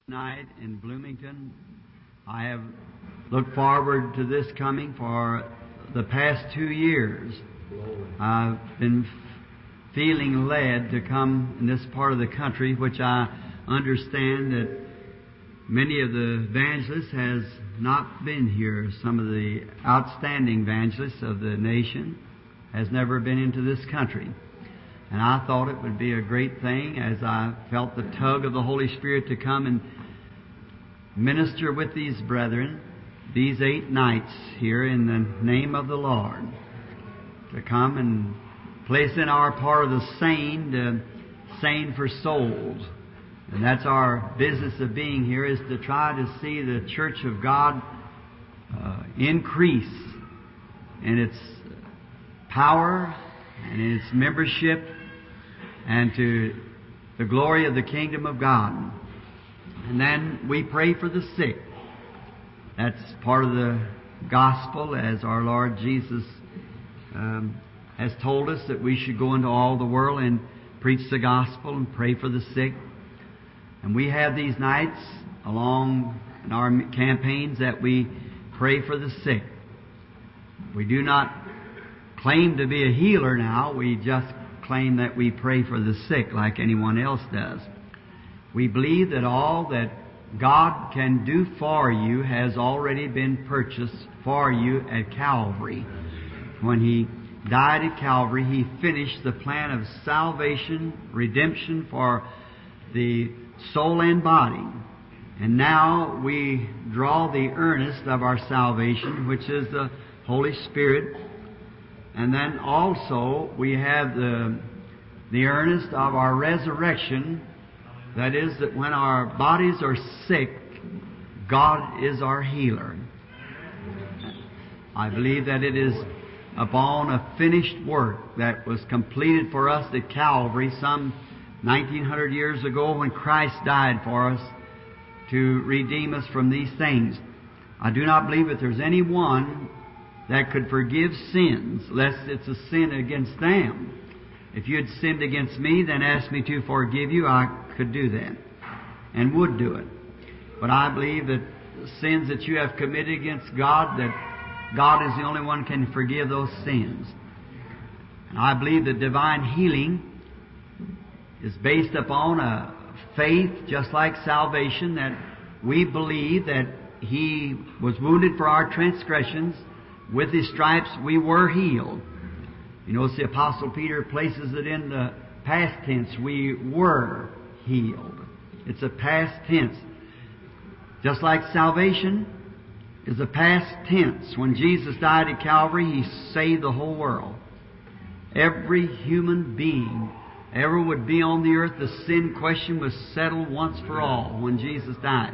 Night in Bloomington. I have looked forward to this coming for the past 2 years. I've been feeling led to come in this part of the country, which I understand that many of the evangelists has not been here. Some of the outstanding evangelists of the nation has never been into this country. And I thought it would be a great thing, as I felt the tug of the Holy Spirit, to come and minister with these brethren these 8 nights here in the name of the Lord. To come and place in our part of the sane for souls. And that's our business of being here, is to try to see the Church of God increase in its power and in its membership, and to the glory of the kingdom of God. And then we pray for the sick. That's part of the gospel, as our Lord Jesus has told us that we should go into all the world and preach the gospel and pray for the sick. And we have these nights along in our campaigns that we pray for the sick. We do not claim to be a healer now. We just claim that we pray for the sick like anyone else does. We believe that all that God can do for you has already been purchased for you at Calvary. When He died at Calvary, He finished the plan of salvation, redemption for the soul and body. And now we draw the earnest of our salvation, which is the Holy Spirit. And then also we have the earnest of our resurrection. That is, that when our bodies are sick, God is our healer. I believe that it is upon a finished work that was completed for us at Calvary some 1900 years ago, when Christ died for us to redeem us from these things. I do not believe that there's anyone that could forgive sins, lest it's a sin against them. If you had sinned against me, then ask me to forgive you. I could do that and would do it. But I believe that sins that you have committed against God, that God is the only one can forgive those sins. And I believe that divine healing is based upon a faith just like salvation, that we believe that He was wounded for our transgressions. With His stripes we were healed. You notice the Apostle Peter places it in the past tense. We were healed. It's a past tense. Just like salvation is a past tense. When Jesus died at Calvary, He saved the whole world. Every human being ever would be on the earth, the sin question was settled once for all when Jesus died.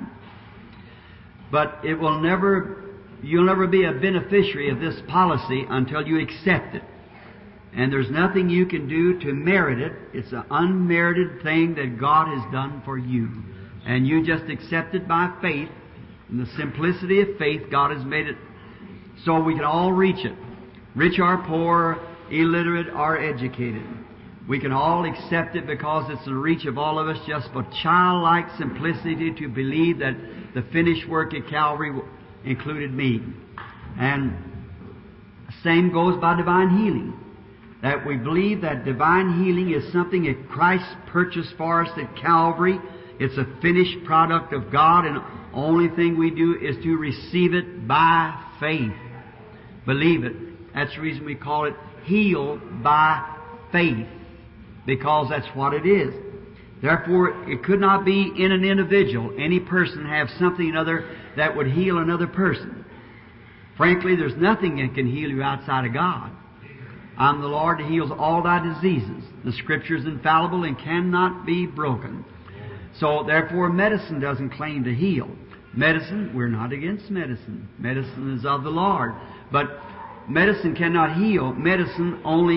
But it will you'll never be a beneficiary of this policy until you accept it. And there's nothing you can do to merit it. It's an unmerited thing that God has done for you. And you just accept it by faith. In the simplicity of faith, God has made it so we can all reach it. Rich or poor, illiterate or educated. We can all accept it because it's in the reach of all of us, just for childlike simplicity to believe that the finished work at Calvary included me. And the same goes by divine healing. That we believe that divine healing is something that Christ purchased for us at Calvary. It's a finished product of God, and the only thing we do is to receive it by faith. Believe it. That's the reason we call it healed by faith, because that's what it is. Therefore, it could not be in an individual, any person, have something other that would heal another person. Frankly, there's nothing that can heal you outside of God. I'm the Lord that heals all thy diseases. The Scripture is infallible and cannot be broken. So, therefore, medicine doesn't claim to heal. Medicine, we're not against medicine. Medicine is of the Lord. But medicine cannot heal. Medicine only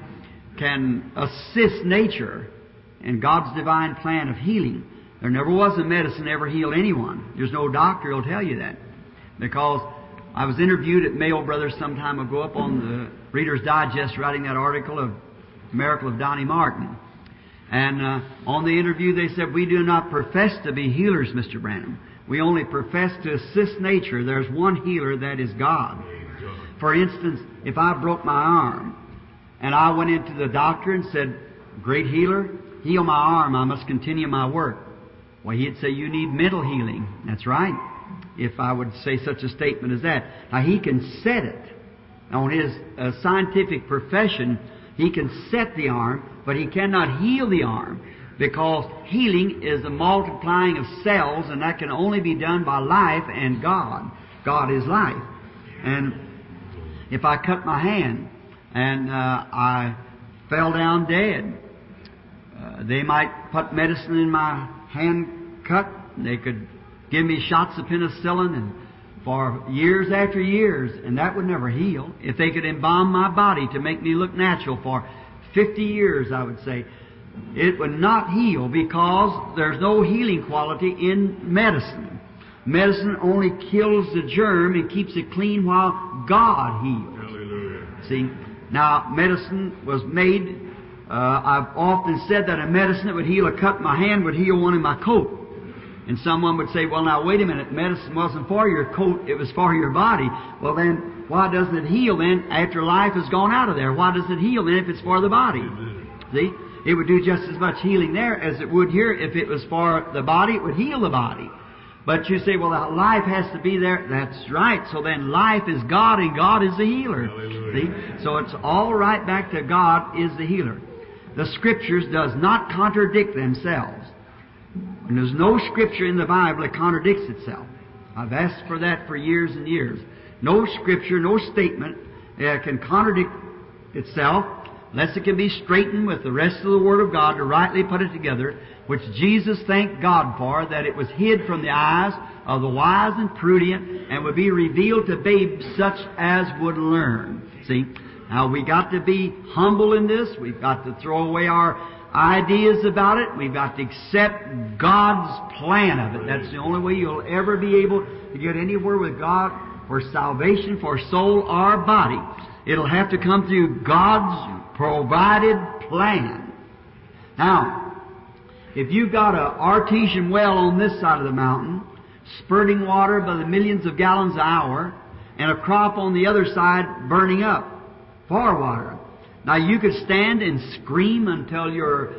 can assist nature in God's divine plan of healing. There never was a medicine ever heal anyone. There's no doctor who'll tell you that. Because I was interviewed at Mayo Brothers some time ago up on the Reader's Digest, writing that article of Miracle of Donnie Martin. And on the interview they said, "We do not profess to be healers, Mr. Branham. We only profess to assist nature. There's one healer, that is God." For instance, if I broke my arm and I went into the doctor and said, "Great healer, heal my arm, I must continue my work," well, he'd say, "You need mental healing." That's right, if I would say such a statement as that. Now, he can set it. On his scientific profession, he can set the arm, but he cannot heal the arm, because healing is the multiplying of cells, and that can only be done by life and God. God is life. And if I cut my hand and I fell down dead, they might put medicine in my hand cut. They could give me shots of penicillin and for years after years, and that would never heal. If they could embalm my body to make me look natural for 50 years, I would say, it would not heal, because there's no healing quality in medicine. Medicine only kills the germ and keeps it clean, while God heals. Hallelujah. See? Now, medicine was made, I've often said that a medicine that would heal a cut in my hand would heal one in my coat. And someone would say, "Well, now, wait a minute, medicine wasn't for your coat, it was for your body." Well, then, why doesn't it heal then after life has gone out of there? Why does it heal then if it's for the body? See? It would do just as much healing there as it would here. If it was for the body, it would heal the body. But you say, "Well, life has to be there." That's right. So then life is God, and God is the healer. Hallelujah. See? So it's all right back to God is the healer. The Scriptures does not contradict themselves. And there's no Scripture in the Bible that contradicts itself. I've asked for that for years and years. No Scripture, no statement can contradict itself, unless it can be straightened with the rest of the Word of God to rightly put it together, which Jesus thanked God for, that it was hid from the eyes of the wise and prudent, and would be revealed to babes such as would learn. See? Now, we got to be humble in this. We've got to throw away our ideas about it. We've got to accept God's plan of it. That's the only way you'll ever be able to get anywhere with God for salvation, for soul or body. It'll have to come through God's provided plan. Now, if you've got an artesian well on this side of the mountain, spurting water by the millions of gallons an hour, and a crop on the other side burning up for water. Now, you could stand and scream until your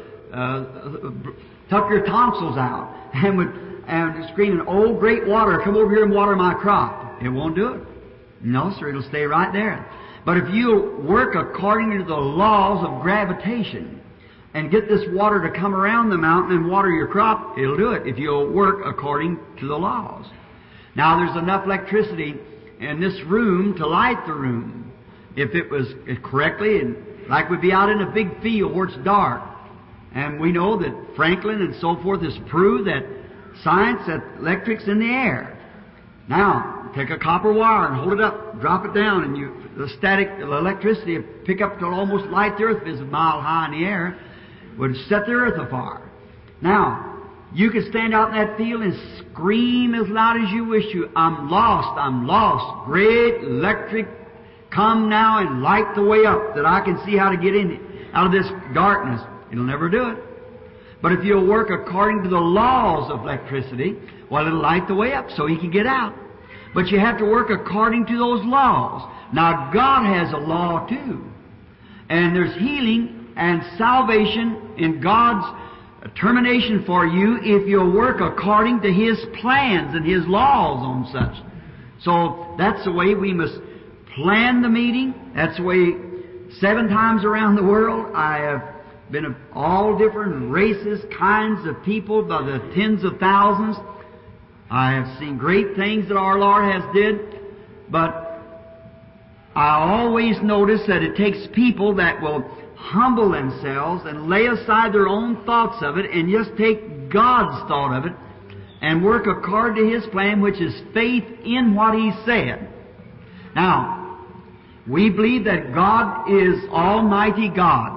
tuck your tonsils out and screaming, "Oh, great water, come over here and water my crop." It won't do it. No, sir, it'll stay right there. But if you work according to the laws of gravitation and get this water to come around the mountain and water your crop, it'll do it if you'll work according to the laws. Now, there's enough electricity in this room to light the room, if it was correctly, and like we'd be out in a big field where it's dark. And we know that Franklin and so forth has proved that science, that electric's in the air. Now, take a copper wire and hold it up, drop it down, and the static electricity would pick up till almost light the earth, if it's a mile high in the air, would set the earth afire. Now, you could stand out in that field and scream as loud as you wish to, "I'm lost, I'm lost. Great electric, come now and light the way up, that I can see how to get in out of this darkness." It'll never do it. But if you'll work according to the laws of electricity, well, it'll light the way up so he can get out. But you have to work according to those laws. Now, God has a law too. And there's healing and salvation in God's termination for you if you'll work according to His plans and His laws on such. So that's the way we must plan the meeting. That's the way 7 times around the world I have been of all different races, kinds of people, by the tens of thousands. I have seen great things that our Lord has did, but I always notice that it takes people that will humble themselves and lay aside their own thoughts of it and just take God's thought of it and work according to His plan, which is faith in what He said. Now, we believe that God is Almighty God.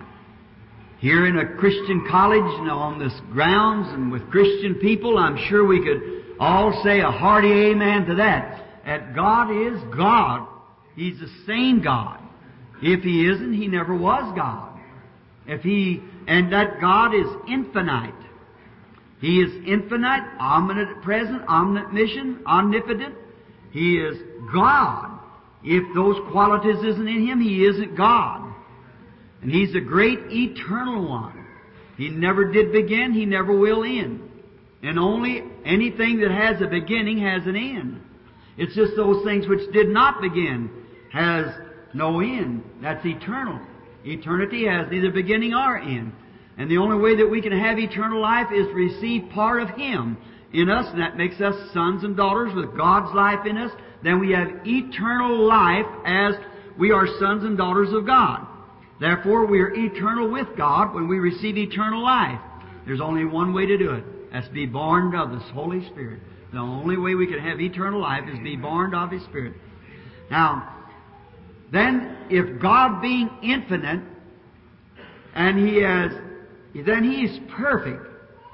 Here in a Christian college and on this grounds and with Christian people, I'm sure we could all say a hearty amen to that. That God is God. He's the same God. If He isn't, He never was God. If He and that God is infinite. He is infinite, omnipresent, omnipotent. He is God. If those qualities isn't in Him, He isn't God. And He's the great eternal one. He never did begin, He never will end. And only anything that has a beginning has an end. It's just those things which did not begin has no end. That's eternal. Eternity has neither beginning or end. And the only way that we can have eternal life is to receive part of Him in us, and that makes us sons and daughters with God's life in us. Then we have eternal life as we are sons and daughters of God. Therefore, we are eternal with God when we receive eternal life. There's only one way to do it. That's to be born of the Holy Spirit. The only way we can have eternal life is to be born of His Spirit. Now, then, if God being infinite, and then He is perfect.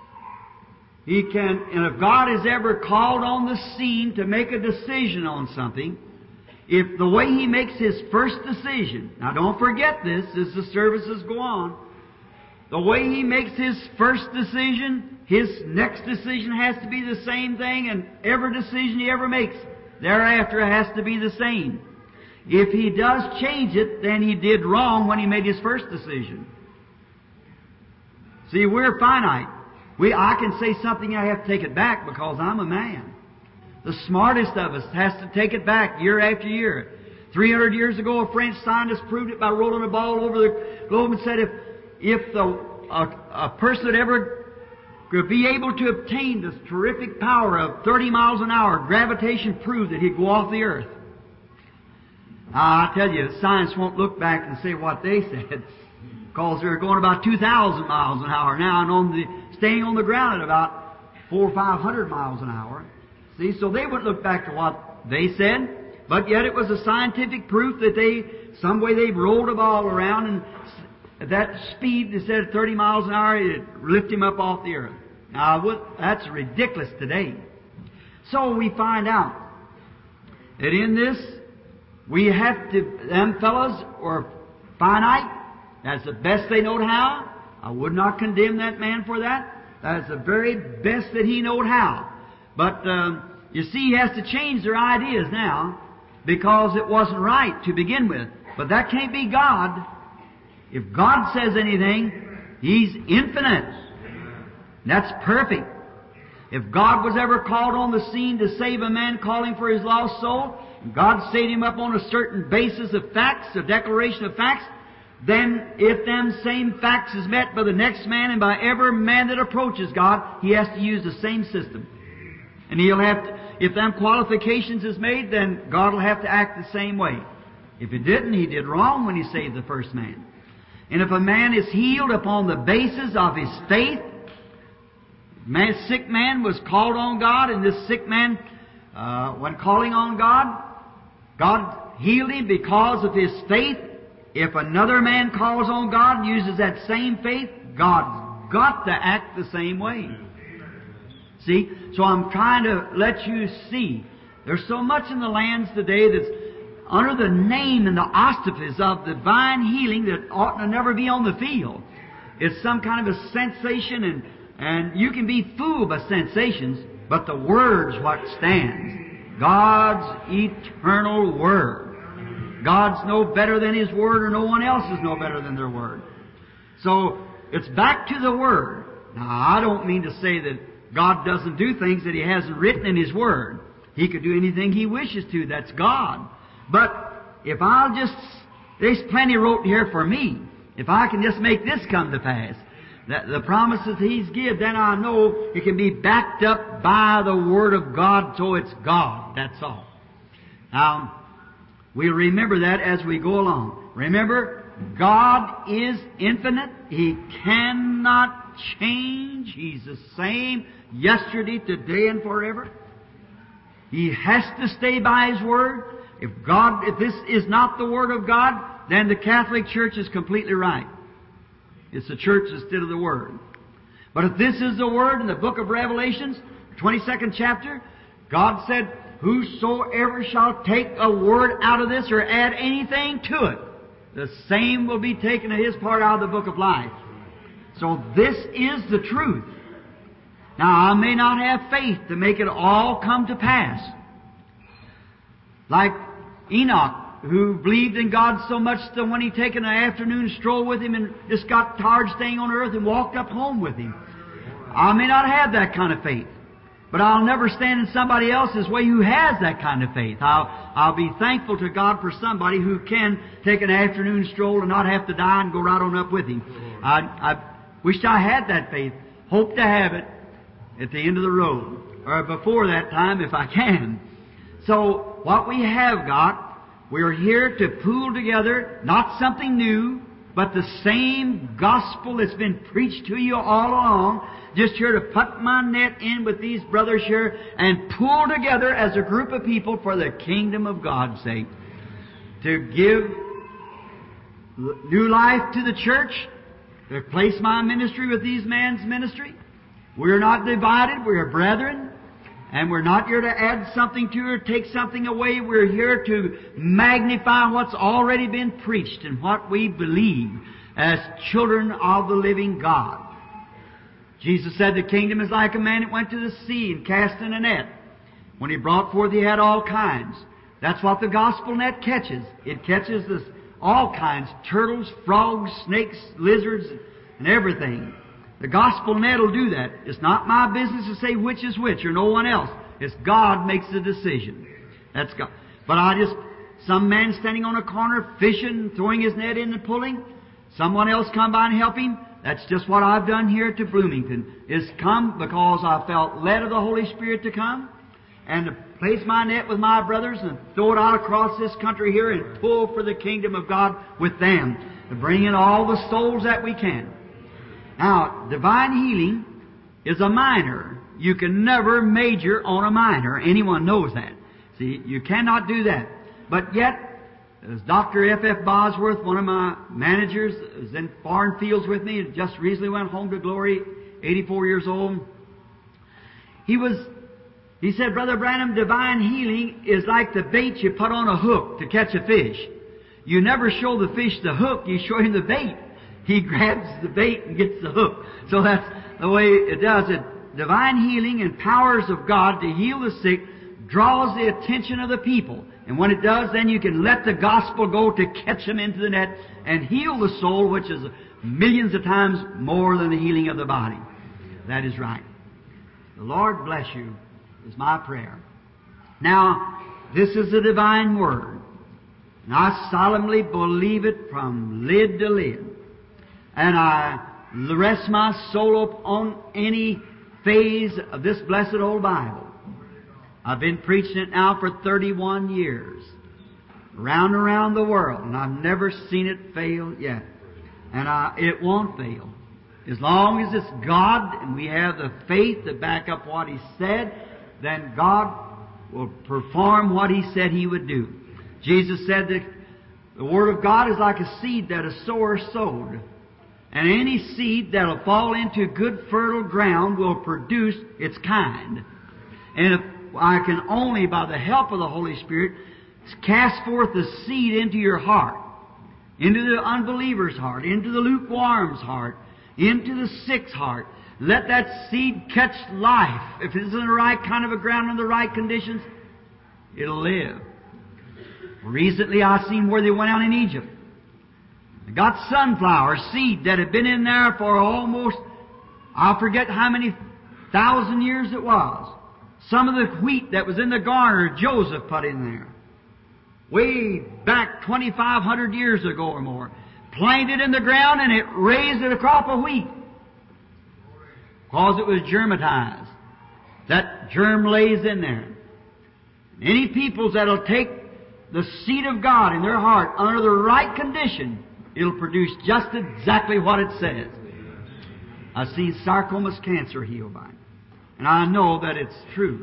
And if God is ever called on the scene to make a decision on something, if the way He makes His first decision, now don't forget this as the services go on, the way He makes His first decision, His next decision has to be the same thing, and every decision He ever makes thereafter has to be the same. If He does change it, then He did wrong when He made His first decision. See, we're finite. I can say something, I have to take it back because I'm a man. The smartest of us has to take it back year after year. 300 years ago, a French scientist proved it by rolling a ball over the globe and said if a person would ever could be able to obtain this terrific power of 30 miles an hour, gravitation proved that he'd go off the earth. Now, I tell you, science won't look back and say what they said, because they're going about 2,000 miles an hour now and staying on the ground at about 400 or 500 miles an hour. See, so they wouldn't look back to what they said, but yet it was a scientific proof that some way they rolled a ball around, and at that speed, instead of 30 miles an hour, it lift him up off the earth. Now, that's ridiculous today. So we find out that in this, we have to, them fellows are finite. That's the best they knowed how. I would not condemn that man for that. That's the very best that he knowed how. But, you see, he has to change their ideas now, because it wasn't right to begin with. But that can't be God. If God says anything, He's infinite. That's perfect. If God was ever called on the scene to save a man calling for his lost soul, and God saved him up on a certain basis of facts, a declaration of facts, then if them same facts is met by the next man and by every man that approaches God, he has to use the same system. And he'll have to, if them qualifications is made, then God will have to act the same way. If He didn't, He did wrong when He saved the first man. And if a man is healed upon the basis of his faith, sick man was called on God, and this sick man, when calling on God, God healed him because of his faith. If another man calls on God and uses that same faith, God's got to act the same way. See? So I'm trying to let you see. There's so much in the lands today that's under the name and the auspices of divine healing that ought to never be on the field. It's some kind of a sensation, and you can be fooled by sensations, but the Word's what stands. God's eternal Word. God's no better than His Word, or no one else is no better than their Word. So, it's back to the Word. Now, I don't mean to say that God doesn't do things that He hasn't written in His Word. He could do anything He wishes to. That's God. But if there's plenty wrote here for me. If I can just make this come to pass, that the promises He's given, then I know it can be backed up by the Word of God, so it's God. That's all. Now, we'll remember that as we go along. Remember, God is infinite. He cannot change. He's the same yesterday, today, and forever. He has to stay by His Word. If this is not the Word of God, then the Catholic Church is completely right. It's the church instead of the Word. But if this is the Word in the book of Revelations, 22nd chapter, God said, whosoever shall take a word out of this or add anything to it, the same will be taken of his part out of the book of life. So this is the truth. Now, I may not have faith to make it all come to pass. Like Enoch, who believed in God so much that when he taken an afternoon stroll with Him and just got tired staying on earth and walked up home with Him. I may not have that kind of faith, but I'll never stand in somebody else's way who has that kind of faith. I'll be thankful to God for somebody who can take an afternoon stroll and not have to die and go right on up with Him. I wished I had that faith. Hope to have it at the end of the road, or before that time if I can. So, what we have got, we're here to pool together, not something new, but the same gospel that's been preached to you all along. Just here to put my net in with these brothers here and pool together as a group of people for the kingdom of God's sake. To give new life to the church, to replace my ministry with these men's ministry. We're not divided, we're brethren, and we're not here to add something to or take something away. We're here to magnify what's already been preached and what we believe as children of the living God. Jesus said the kingdom is like a man that went to the sea and cast in a net. When he brought forth, he had all kinds. That's what the gospel net catches. It catches all kinds, turtles, frogs, snakes, lizards, and everything. The gospel net will do that. It's not my business to say which is which or no one else. It's God makes the decision. That's God. But some man standing on a corner fishing, throwing his net in and pulling, someone else come by and help him. That's just what I've done here to Bloomington. Is come because I felt led of the Holy Spirit to come and to place my net with my brothers and throw it out across this country here and pull for the kingdom of God with them, to bring in all the souls that we can. Now, divine healing is a minor. You can never major on a minor. Anyone knows that. See, you cannot do that. But yet, as Dr. F.F. Bosworth, one of my managers, was in foreign fields with me, just recently went home to glory, 84 years old. He said, Brother Branham, divine healing is like the bait you put on a hook to catch a fish. You never show the fish the hook, you show him the bait. He grabs the bait and gets the hook. So that's the way it does it. Divine healing and powers of God to heal the sick draws the attention of the people. And when it does, then you can let the gospel go to catch them into the net and heal the soul, which is millions of times more than the healing of the body. That is right. The Lord bless you is my prayer. Now, this is the divine Word. And I solemnly believe it from lid to lid. And I rest my soul upon any phase of this blessed old Bible. I've been preaching it now for 31 years, round and around the world, and I've never seen it fail yet. And it won't fail. As long as it's God and we have the faith to back up what He said, then God will perform what He said He would do. Jesus said that the Word of God is like a seed that a sower sowed. And any seed that will fall into good fertile ground will produce its kind. And if I can only, by the help of the Holy Spirit, cast forth the seed into your heart, into the unbeliever's heart, into the lukewarm's heart, into the sick's heart, let that seed catch life. If it's in the right kind of a ground, in the right conditions, it'll live. Recently I seen where they went out in Egypt. They got sunflower seed that had been in there for almost, I forget how many thousand years it was. Some of the wheat that was in the garner, Joseph put in there. Way back 2,500 years ago or more. Planted in the ground and it raised a crop of wheat. Because it was germatized. That germ lays in there. Any peoples that'll take the seed of God in their heart under the right condition, it'll produce just exactly what it says. I've seen sarcomas cancer healed by it. And I know that it's true.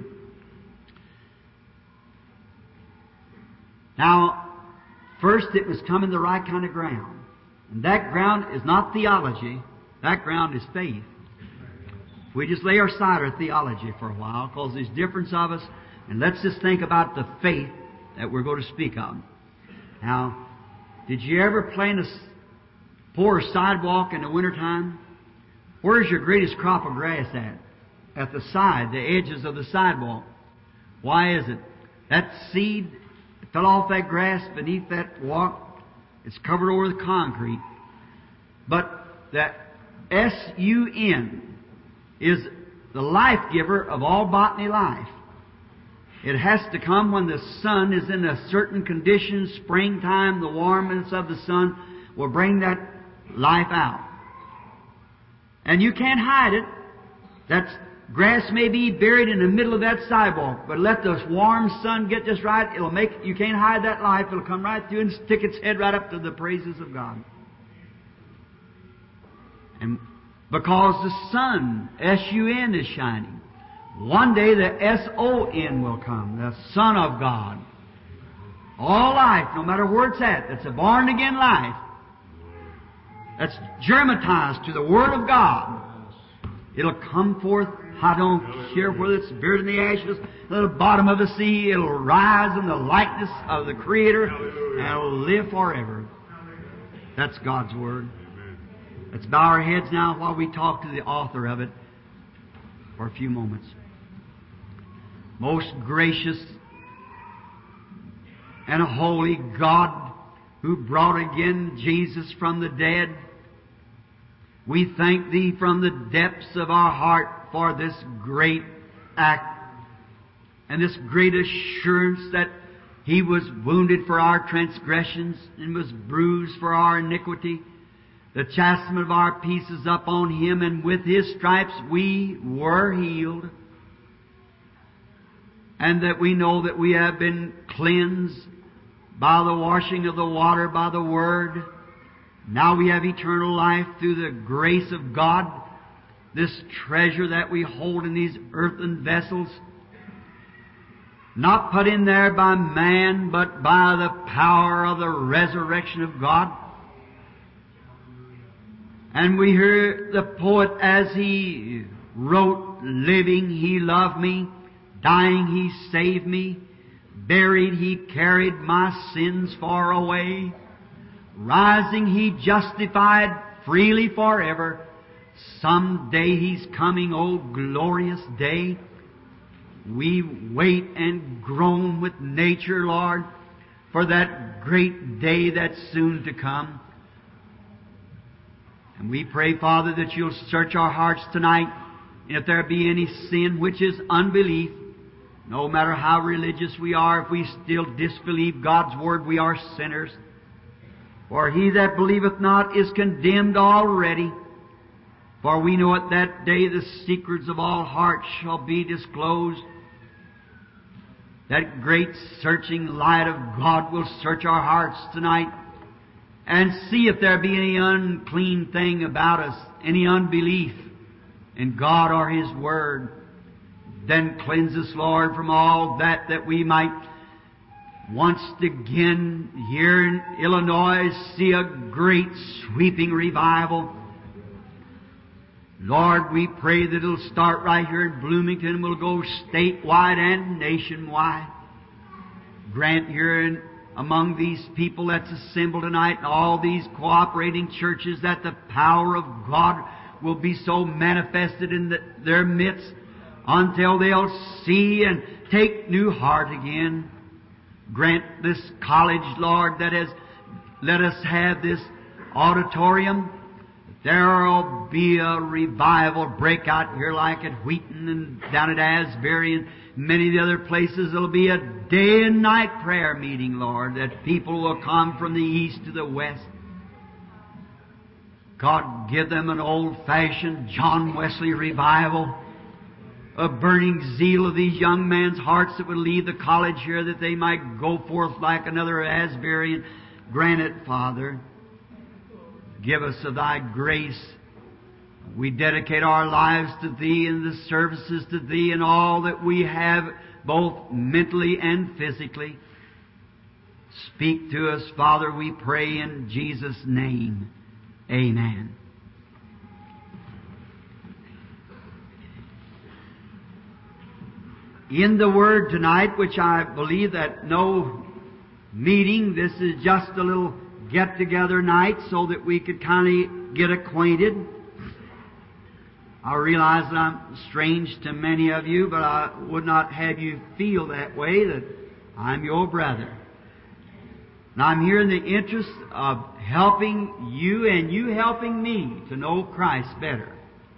Now, first it must come in the right kind of ground. And that ground is not theology. That ground is faith. If we just lay aside our theology for a while, because there's difference of us, and let's just think about the faith that we're going to speak of. Now, did you ever plan to pour a sidewalk in the wintertime? Where's your greatest crop of grass at? At the side, the edges of the sidewalk. Why is it? That seed fell off that grass beneath that walk. It's covered over with concrete. But that S-U-N is the life giver of all botany life. It has to come when the sun is in a certain condition. Springtime, the warmness of the sun will bring that life out. And you can't hide it. That grass may be buried in the middle of that sidewalk, but let the warm sun get just right. It'll make, you can't hide that life. It'll come right through and stick its head right up to the praises of God. And because the sun, S-U-N, is shining, one day the S-O-N will come, the Son of God. All life, no matter where it's at, that's a born-again life, that's germatized to the Word of God. It'll come forth. I don't care whether it's buried in the ashes, at the bottom of the sea. It'll rise in the likeness of the Creator, and it'll live forever. That's God's Word. Let's bow our heads now while we talk to the author of it for a few moments. Most gracious and holy God, who brought again Jesus from the dead, we thank Thee from the depths of our heart for this great act and this great assurance that He was wounded for our transgressions and was bruised for our iniquity. The chastisement of our peace is upon Him, and with His stripes we were healed. And that we know that we have been cleansed by the washing of the water, by the Word. Now we have eternal life through the grace of God, this treasure that we hold in these earthen vessels, not put in there by man, but by the power of the resurrection of God. And we hear the poet as he wrote, living He loved me, dying He saved me, buried He carried my sins far away, rising He justified freely forever. Someday He's coming, oh glorious day. We wait and groan with nature, Lord, for that great day that's soon to come. And we pray, Father, that You'll search our hearts tonight. And if there be any sin which is unbelief, no matter how religious we are, if we still disbelieve God's Word, we are sinners. For he that believeth not is condemned already. For we know at that day the secrets of all hearts shall be disclosed. That great searching light of God will search our hearts tonight and see if there be any unclean thing about us, any unbelief in God or His Word. Then cleanse us, Lord, from all that we might once again here in Illinois see a great sweeping revival. Lord, we pray that it'll start right here in Bloomington and will go statewide and nationwide. Grant here among these people that's assembled tonight and all these cooperating churches that the power of God will be so manifested in their midst until they'll see and take new heart again. Grant this college, Lord, that has let us have this auditorium. There'll be a revival break out here like at Wheaton and down at Asbury and many of the other places. It'll be a day and night prayer meeting, Lord, that people will come from the east to the west. God, give them an old-fashioned John Wesley revival, a burning zeal of these young men's hearts that would leave the college here, that they might go forth like another Asbury. And grant it, Father. Give us of Thy grace. We dedicate our lives to Thee and the services to Thee and all that we have, both mentally and physically. Speak to us, Father, we pray in Jesus' name. Amen. In the Word tonight, which I believe that no meeting, this is just a little get-together night so that we could kind of get acquainted. I realize that I'm strange to many of you, but I would not have you feel that way, that I'm your brother. And I'm here in the interest of helping you and you helping me to know Christ better.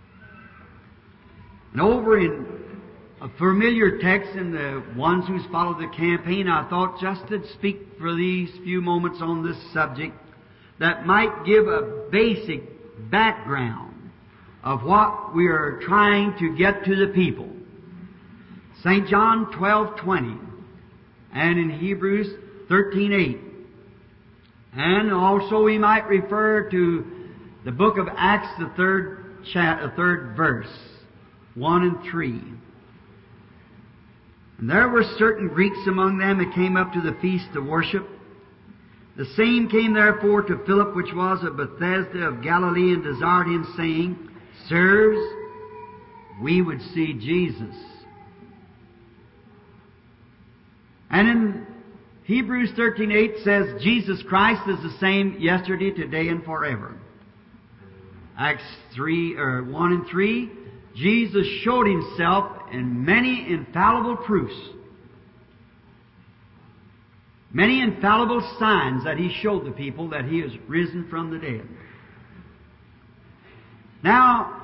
And over in a familiar text in the ones who's followed the campaign, I thought just to speak for these few moments on this subject that might give a basic background of what we are trying to get to the people. St. John 12:20 and in Hebrews 13:8. And also we might refer to the book of Acts, the third verse, 1 and 3. And there were certain Greeks among them that came up to the feast to worship. The same came therefore to Philip, which was of Bethsaida of Galilee, and desired him, saying, Sirs, we would see Jesus. And in Hebrews 13:8 says, Jesus Christ is the same yesterday, today, and forever. Acts 1 and 3, Jesus showed Himself in many infallible proofs, many infallible signs that He showed the people that He is risen from the dead. Now,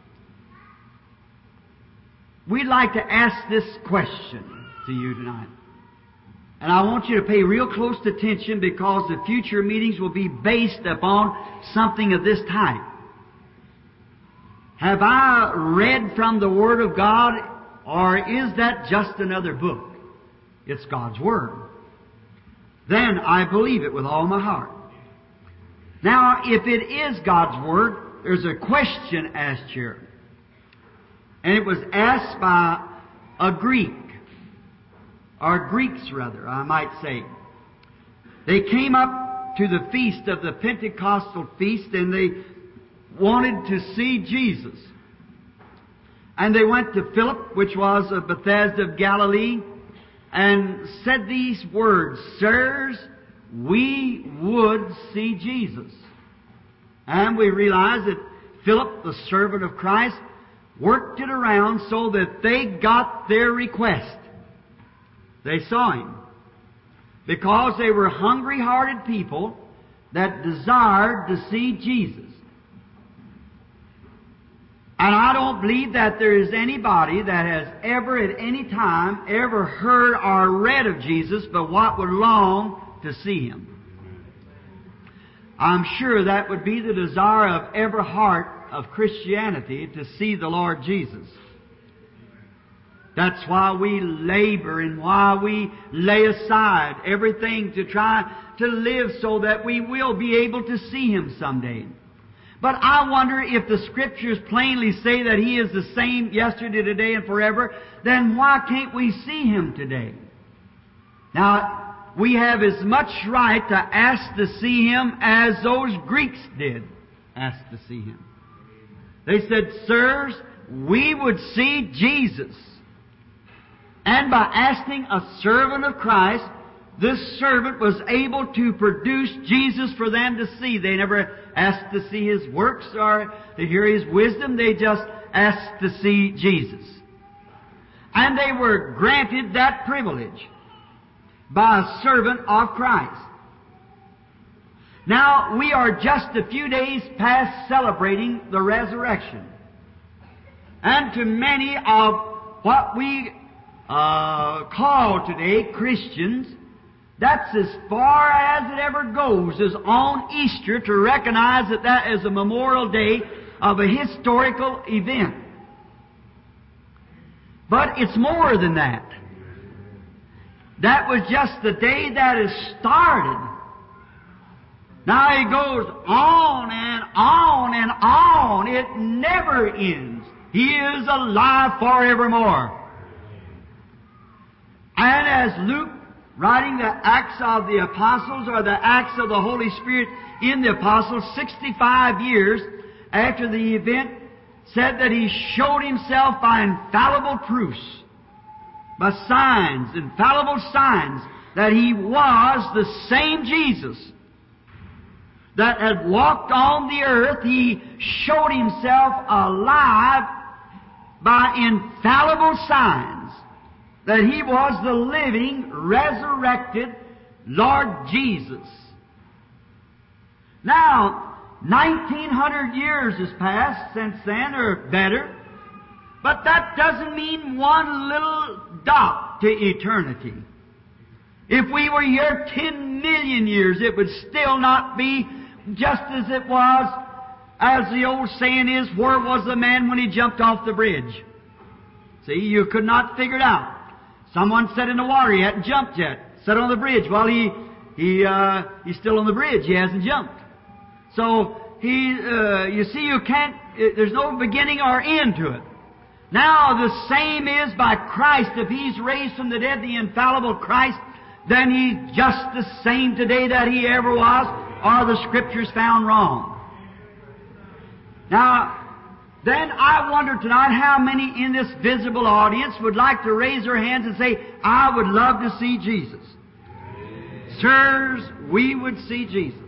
we'd like to ask this question to you tonight. And I want you to pay real close attention, because the future meetings will be based upon something of this type. Have I read from the Word of God, or is that just another book? It's God's Word. Then I believe it with all my heart. Now, if it is God's Word, there's a question asked here. And it was asked by a Greek, or Greeks rather, I might say. They came up to the feast of the Pentecostal feast, and they wanted to see Jesus. And they went to Philip, which was of Bethsaida of Galilee, and said these words, Sirs, we would see Jesus. And we realize that Philip, the servant of Christ, worked it around so that they got their request. They saw Him. Because they were hungry-hearted people that desired to see Jesus. And I don't believe that there is anybody that has ever at any time ever heard or read of Jesus but what would long to see Him. I'm sure that would be the desire of every heart of Christianity, to see the Lord Jesus. That's why we labor and why we lay aside everything to try to live so that we will be able to see Him someday. But I wonder, if the Scriptures plainly say that He is the same yesterday, today, and forever, then why can't we see Him today? Now, we have as much right to ask to see Him as those Greeks did ask to see Him. They said, Sirs, we would see Jesus. And by asking a servant of Christ, this servant was able to produce Jesus for them to see. They never asked to see His works or to hear His wisdom. They just asked to see Jesus. And they were granted that privilege by a servant of Christ. Now, we are just a few days past celebrating the resurrection. And to many of what we call today Christians, that's as far as it ever goes, is on Easter to recognize that that is a memorial day of a historical event. But it's more than that. That was just the day that it started. Now it goes on and on and on. It never ends. He is alive forevermore. And as Luke, writing the Acts of the Apostles, or the Acts of the Holy Spirit in the Apostles, 65 years after the event, said that He showed Himself by infallible proofs, by signs, infallible signs, that He was the same Jesus that had walked on the earth, He showed Himself alive by infallible signs that He was the living, resurrected Lord Jesus. Now, 1900 years has passed since then, or better, but that doesn't mean one little dot to eternity. If we were here 10 million years, it would still not be just as it was, as the old saying is, where was the man when he jumped off the bridge? See, you could not figure it out. Someone sat in the water, he hadn't jumped yet. Sat on the bridge. Well, he's still on the bridge, he hasn't jumped. So, you see, you can't, there's no beginning or end to it. Now, the same is by Christ. If He's raised from the dead, the infallible Christ, then He's just the same today that He ever was, or the Scriptures found wrong. Now, then I wonder tonight how many in this visible audience would like to raise their hands and say, I would love to see Jesus. Sirs, we would see Jesus.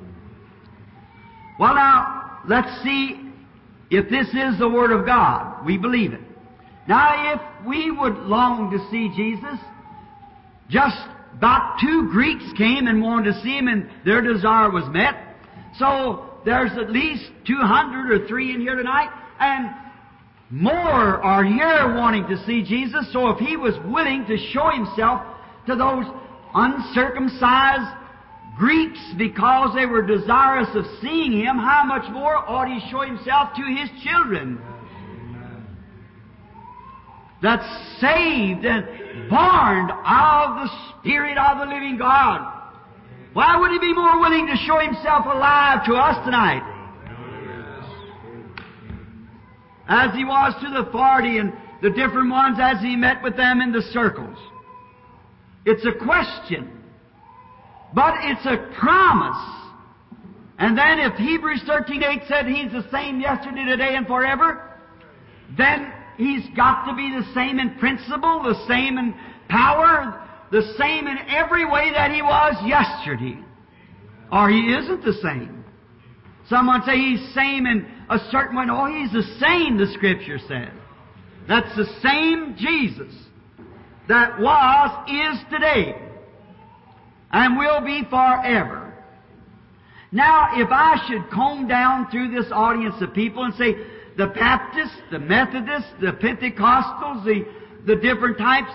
Well, now, let's see if this is the Word of God. We believe it. Now, if we would long to see Jesus, just about 2 Greeks came and wanted to see Him, and their desire was met. So, there's at least 200 or 3 in here tonight, and more are here wanting to see Jesus. So if He was willing to show Himself to those uncircumcised Greeks because they were desirous of seeing Him, how much more ought He show Himself to His children? That's saved and born of the Spirit of the living God. Why would He be more willing to show Himself alive to us tonight? As He was to the 40 and the different ones as He met with them in the circles. It's a question, but it's a promise. And then if Hebrews 13:8 said He's the same yesterday, today, and forever, then He's got to be the same in principle, the same in power, the same in every way that He was yesterday. Or He isn't the same. Someone say He's same in a certain way. Oh, He's the same, the Scripture says. That's the same Jesus that was, is today, and will be forever. Now, if I should comb down through this audience of people and say, the Baptists, the Methodists, the Pentecostals, the different types,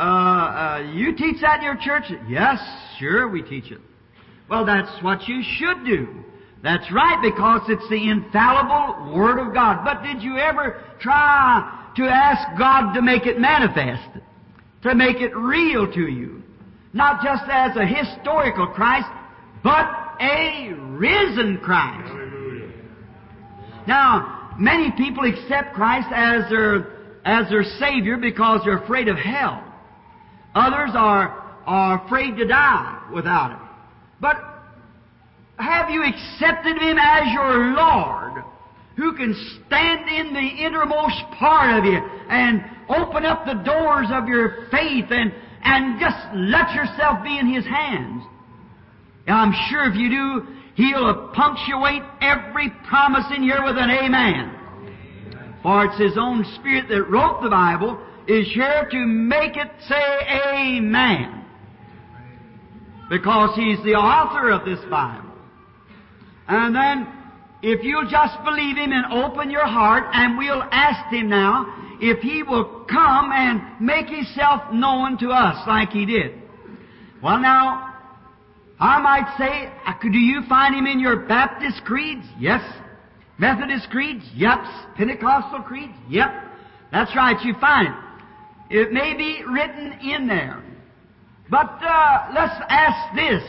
you teach that in your church? Yes, sure, we teach it. Well, that's what you should do. That's right, because it's the infallible Word of God. But did you ever try to ask God to make it manifest? To make it real to you? Not just as a historical Christ, but a risen Christ. Hallelujah. Now, many people accept Christ as their Savior because they're afraid of hell. Others are afraid to die without it. But have you accepted Him as your Lord, who can stand in the innermost part of you and open up the doors of your faith and just let yourself be in His hands? And I'm sure if you do, He'll punctuate every promise in here with an amen. For it's His own Spirit that wrote the Bible is here to make it say amen. Because He's the author of this Bible. And then, if you'll just believe Him and open your heart, and we'll ask Him now if He will come and make Himself known to us like He did. Well, now, I might say, do you find Him in your Baptist creeds? Yes. Methodist creeds? Yep. Pentecostal creeds? Yep. That's right, you find it. It may be written in there. But let's ask this.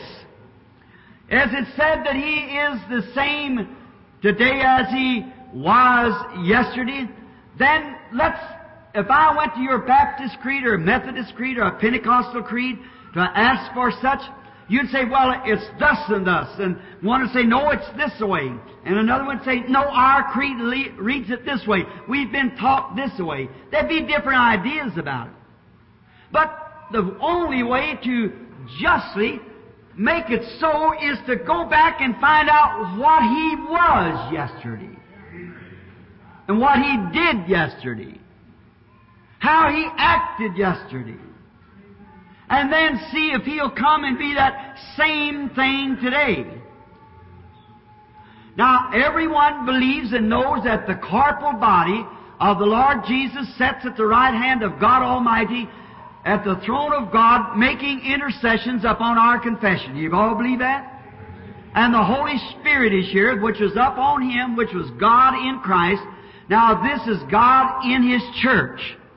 As it said that He is the same today as He was yesterday, then if I went to your Baptist creed or Methodist creed or a Pentecostal creed to ask for such, you'd say, well, it's thus and thus. And one would say, no, it's this way. And another would say, no, our creed reads it this way. We've been taught this way. There'd be different ideas about it. But the only way to justly make it so is to go back and find out what He was yesterday and what He did yesterday, how He acted yesterday, and then see if He'll come and be that same thing today. Now, everyone believes and knows that the corporal body of the Lord Jesus sits at the right hand of God Almighty at the throne of God, making intercessions upon our confession. You all believe that? And the Holy Spirit is here, which was up on Him, which was God in Christ. Now this is God in His church.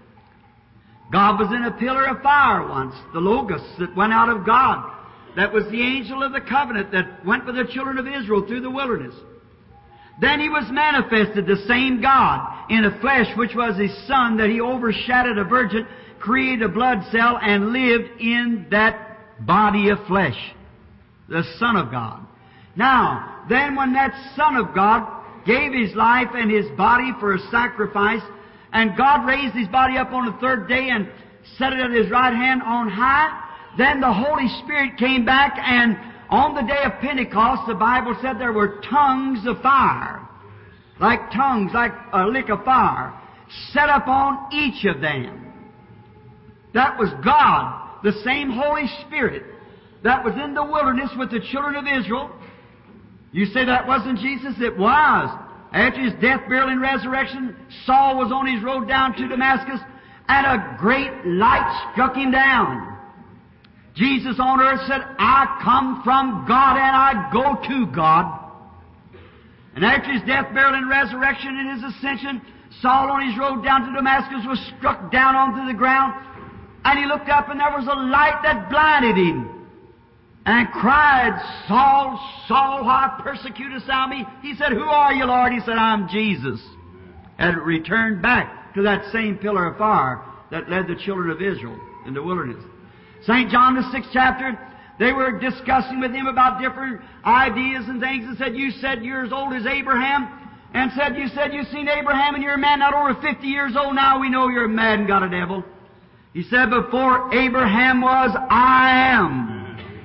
God was in a pillar of fire once, the Logos that went out of God. That was the angel of the covenant that went with the children of Israel through the wilderness. Then He was manifested, the same God, in a flesh, which was His Son, that He overshadowed a virgin, created a blood cell, and lived in that body of flesh. The Son of God. Now, then when that Son of God gave His life and His body for a sacrifice, and God raised His body up on the third day and set it at His right hand on high, then the Holy Spirit came back, and on the day of Pentecost, the Bible said there were tongues of fire, like tongues, like a lick of fire, set up on each of them. That was God, the same Holy Spirit that was in the wilderness with the children of Israel. You say that wasn't Jesus? It was. After His death, burial, and resurrection, Saul was on his road down to Damascus, and a great light struck him down. Jesus on earth said, I come from God and I go to God. And after His death, burial, and resurrection and His ascension, Saul on his road down to Damascus was struck down onto the ground, and he looked up and there was a light that blinded him, and cried, Saul, Saul, why persecutest thou me? He said, Who are you, Lord? He said, I'm Jesus. And it returned back to that same pillar of fire that led the children of Israel in the wilderness. St. John, the 6th chapter, they were discussing with him about different ideas and things, and said you're as old as Abraham, and you said you've seen Abraham and you're a man not over 50 years old. Now we know you're mad and got a devil. He said, before Abraham was, I am.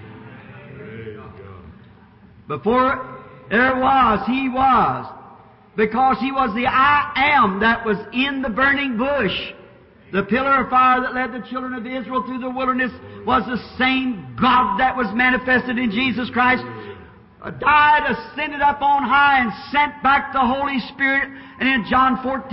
Before there was, He was. Because He was the I am that was in the burning bush. The pillar of fire that led the children of Israel through the wilderness was the same God that was manifested in Jesus Christ, died, ascended up on high, and sent back the Holy Spirit. And in John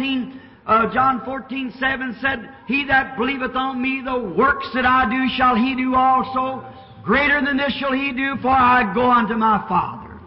14:7 said, He that believeth on Me, the works that I do shall he do also. Greater than this shall he do, for I go unto my Father.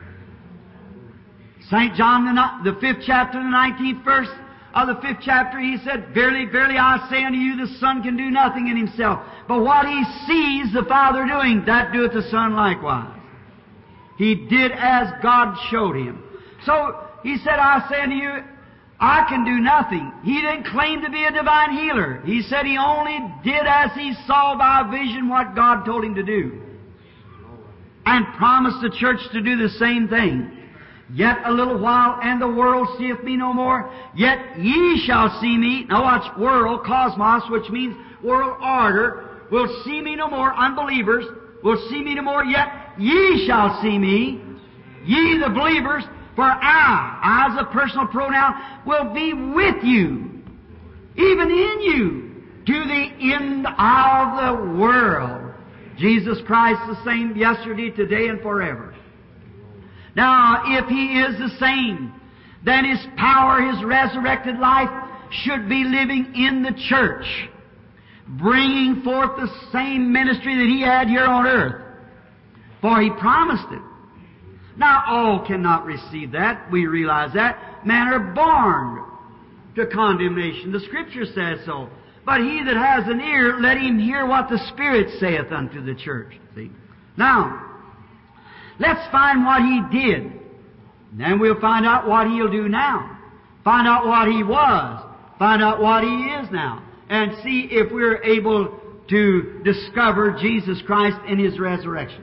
St. John, the 5th chapter, the 19th verse of the 5th chapter, he said, Verily, verily, I say unto you, the Son can do nothing in Himself, but what He sees the Father doing, that doeth the Son likewise. He did as God showed Him. So, He said, I say unto you, I can do nothing. He didn't claim to be a divine healer. He said He only did as He saw by vision what God told Him to do. And promised the church to do the same thing. Yet a little while, and the world seeth Me no more. Yet ye shall see Me. Now watch, world, cosmos, which means world order, will see Me no more. Unbelievers will see Me no more. Yet ye shall see Me. Ye the believers, for I as a personal pronoun, will be with you, even in you, to the end of the world. Jesus Christ the same yesterday, today, and forever. Now, if He is the same, then His power, His resurrected life, should be living in the church, bringing forth the same ministry that He had here on earth. For He promised it. Now, all cannot receive that. We realize that. Men are born to condemnation. The Scripture says so. But he that has an ear, let him hear what the Spirit saith unto the church. See? Now, let's find what He did. And then we'll find out what He'll do now. Find out what He was. Find out what He is now. And see if we're able to discover Jesus Christ in His resurrection.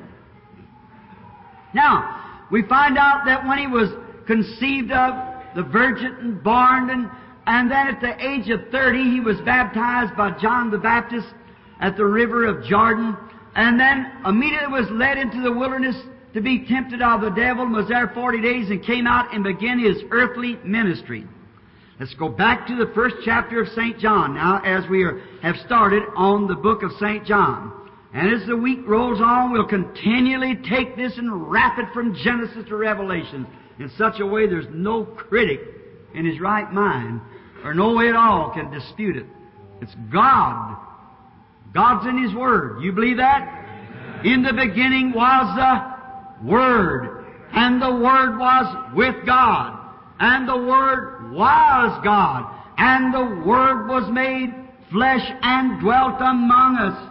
Now, we find out that when He was conceived of, the virgin and born, and then at the age of 30 He was baptized by John the Baptist at the river of Jordan. and then immediately was led into the wilderness to be tempted of the devil, and was there 40 days, and came out and began His earthly ministry. Let's go back to the first chapter of St. John now, as we have started on the book of St. John. And as the week rolls on, we'll continually take this and wrap it from Genesis to Revelation in such a way there's no critic in his right mind, or no way at all can dispute it. It's God. God's in His Word. You believe that? In the beginning was the Word, and the Word was with God, and the Word was God, and the Word was made flesh and dwelt among us.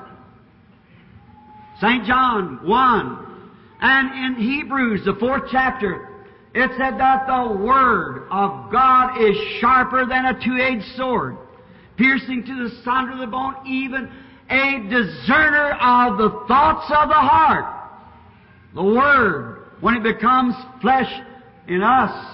St. John 1. And in Hebrews, the 4th chapter, it said that the Word of God is sharper than a two-edged sword, piercing to the sunder of the bone, even a discerner of the thoughts of the heart. The Word, when it becomes flesh in us.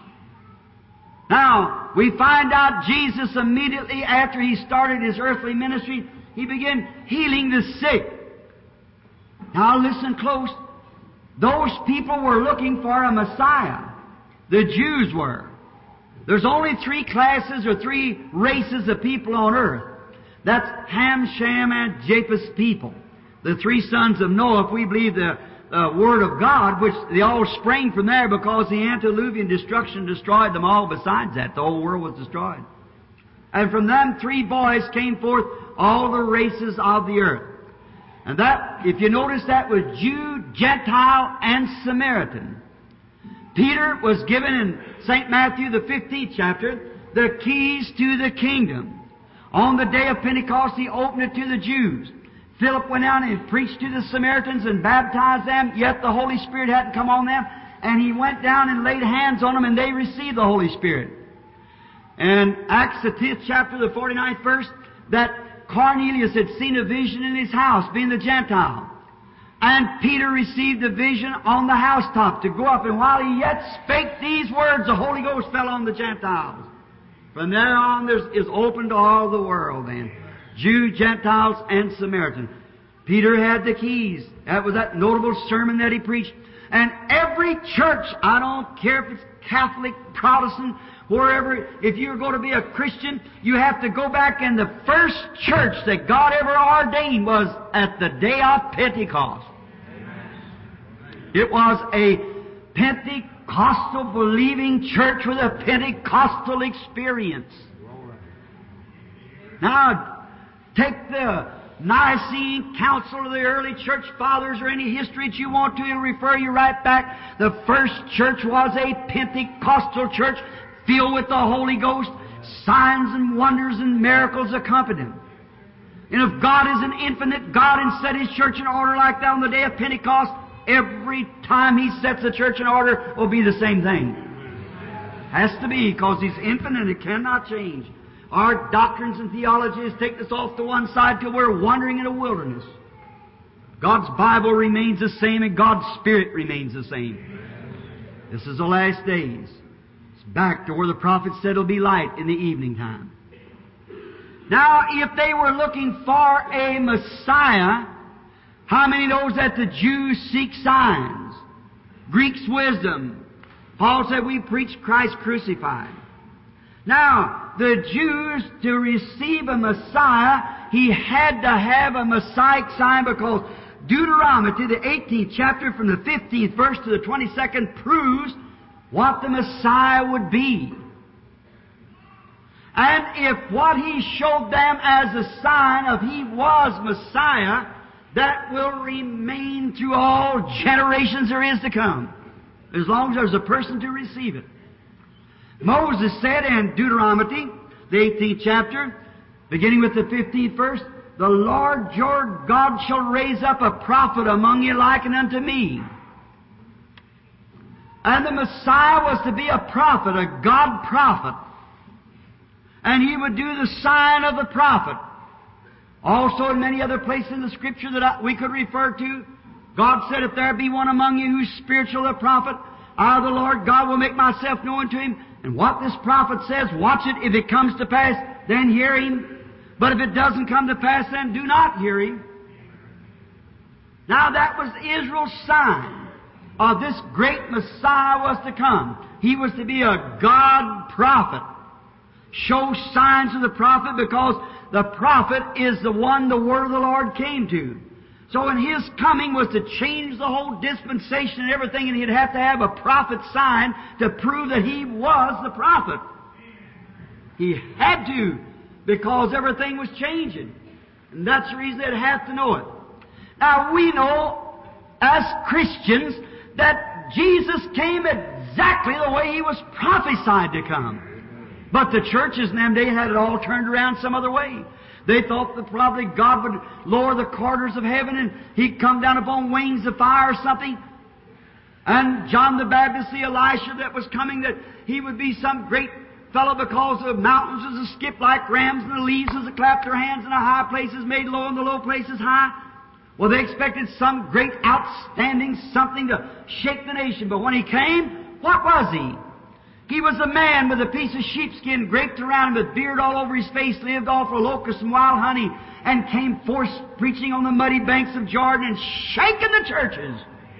Now, we find out Jesus immediately after He started His earthly ministry, He began healing the sick. Now listen close. Those people were looking for a Messiah. The Jews were. There's only 3 classes or 3 races of people on earth. That's Ham, Shem, and Japheth's people. The 3 sons of Noah, if we believe the Word of God, which they all sprang from there because the antediluvian destruction destroyed them all. Besides that, the whole world was destroyed. And from them 3 boys came forth all the races of the earth. And that, if you notice, that was Jew, Gentile, and Samaritan. Peter was given in St. Matthew, the 15th chapter, the keys to the kingdom. On the day of Pentecost, He opened it to the Jews. Philip went out and preached to the Samaritans and baptized them, yet the Holy Spirit hadn't come on them. And He went down and laid hands on them, and they received the Holy Spirit. And Acts, the 10th chapter, the 49th verse, that Cornelius had seen a vision in his house, being the Gentile. And Peter received a vision on the housetop to go up, and while he yet spake these words, the Holy Ghost fell on the Gentiles. From there on, is open to all the world then. Jew, Gentiles, and Samaritan. Peter had the keys. That was that notable sermon that he preached. And every church, I don't care if it's Catholic, Protestant, wherever, if you're going to be a Christian, you have to go back, and the first church that God ever ordained was at the day of Pentecost. It was a Pentecostal believing church with a Pentecostal experience. Now, take the Nicene Council of the early church fathers or any history that you want to, it'll refer you right back. The first church was a Pentecostal church filled with the Holy Ghost. Signs and wonders and miracles accompanied Him. And if God is an infinite God and set His church in order like that on the day of Pentecost, every time He sets the church in order will be the same thing. Has to be, because He's infinite and it cannot change. Our doctrines and theologies take us off to one side till we're wandering in a wilderness. God's Bible remains the same and God's Spirit remains the same. This is the last days. It's back to where the prophet said it'll be light in the evening time. Now, if they were looking for a Messiah, how many knows that the Jews seek signs? Greeks wisdom. Paul said we preach Christ crucified. Now, the Jews, to receive a Messiah, he had to have a Messiah sign, because Deuteronomy, the 18th chapter, from the 15th verse to the 22nd, proves what the Messiah would be. And if what He showed them as a sign of He was Messiah, that will remain through all generations there is to come, as long as there's a person to receive it. Moses said in Deuteronomy, the 18th chapter, beginning with the 15th verse, "The Lord your God shall raise up a prophet among you likened unto me." And the Messiah was to be a prophet, a God prophet. And He would do the sign of the prophet. Also in many other places in the Scripture that we could refer to, God said, "If there be one among you who's spiritual, a prophet, I, the Lord God, will make myself known to him." And what this prophet says, watch it. If it comes to pass, then hear him. But if it doesn't come to pass, then do not hear him. Now that was Israel's sign of this great Messiah was to come. He was to be a God prophet. Show signs of the prophet, because the prophet is the one the word of the Lord came to. So in His coming was to change the whole dispensation and everything, and He'd have to have a prophet sign to prove that He was the prophet. He had to, because everything was changing. And that's the reason they'd have to know it. Now we know, as Christians, that Jesus came exactly the way He was prophesied to come. But the churches in them days had it all turned around some other way. They thought that probably God would lower the quarters of heaven and He'd come down upon wings of fire or something. And John the Baptist, the Elisha that was coming, that he would be some great fellow, because the mountains was to skip like rams and the leaves was to clap their hands and the high places made low and the low places high. Well, they expected some great outstanding something to shake the nation. But when He came, what was He? He was a man with a piece of sheepskin draped around him, with beard all over his face, lived off of locusts and wild honey, and came forth preaching on the muddy banks of Jordan and shaking the churches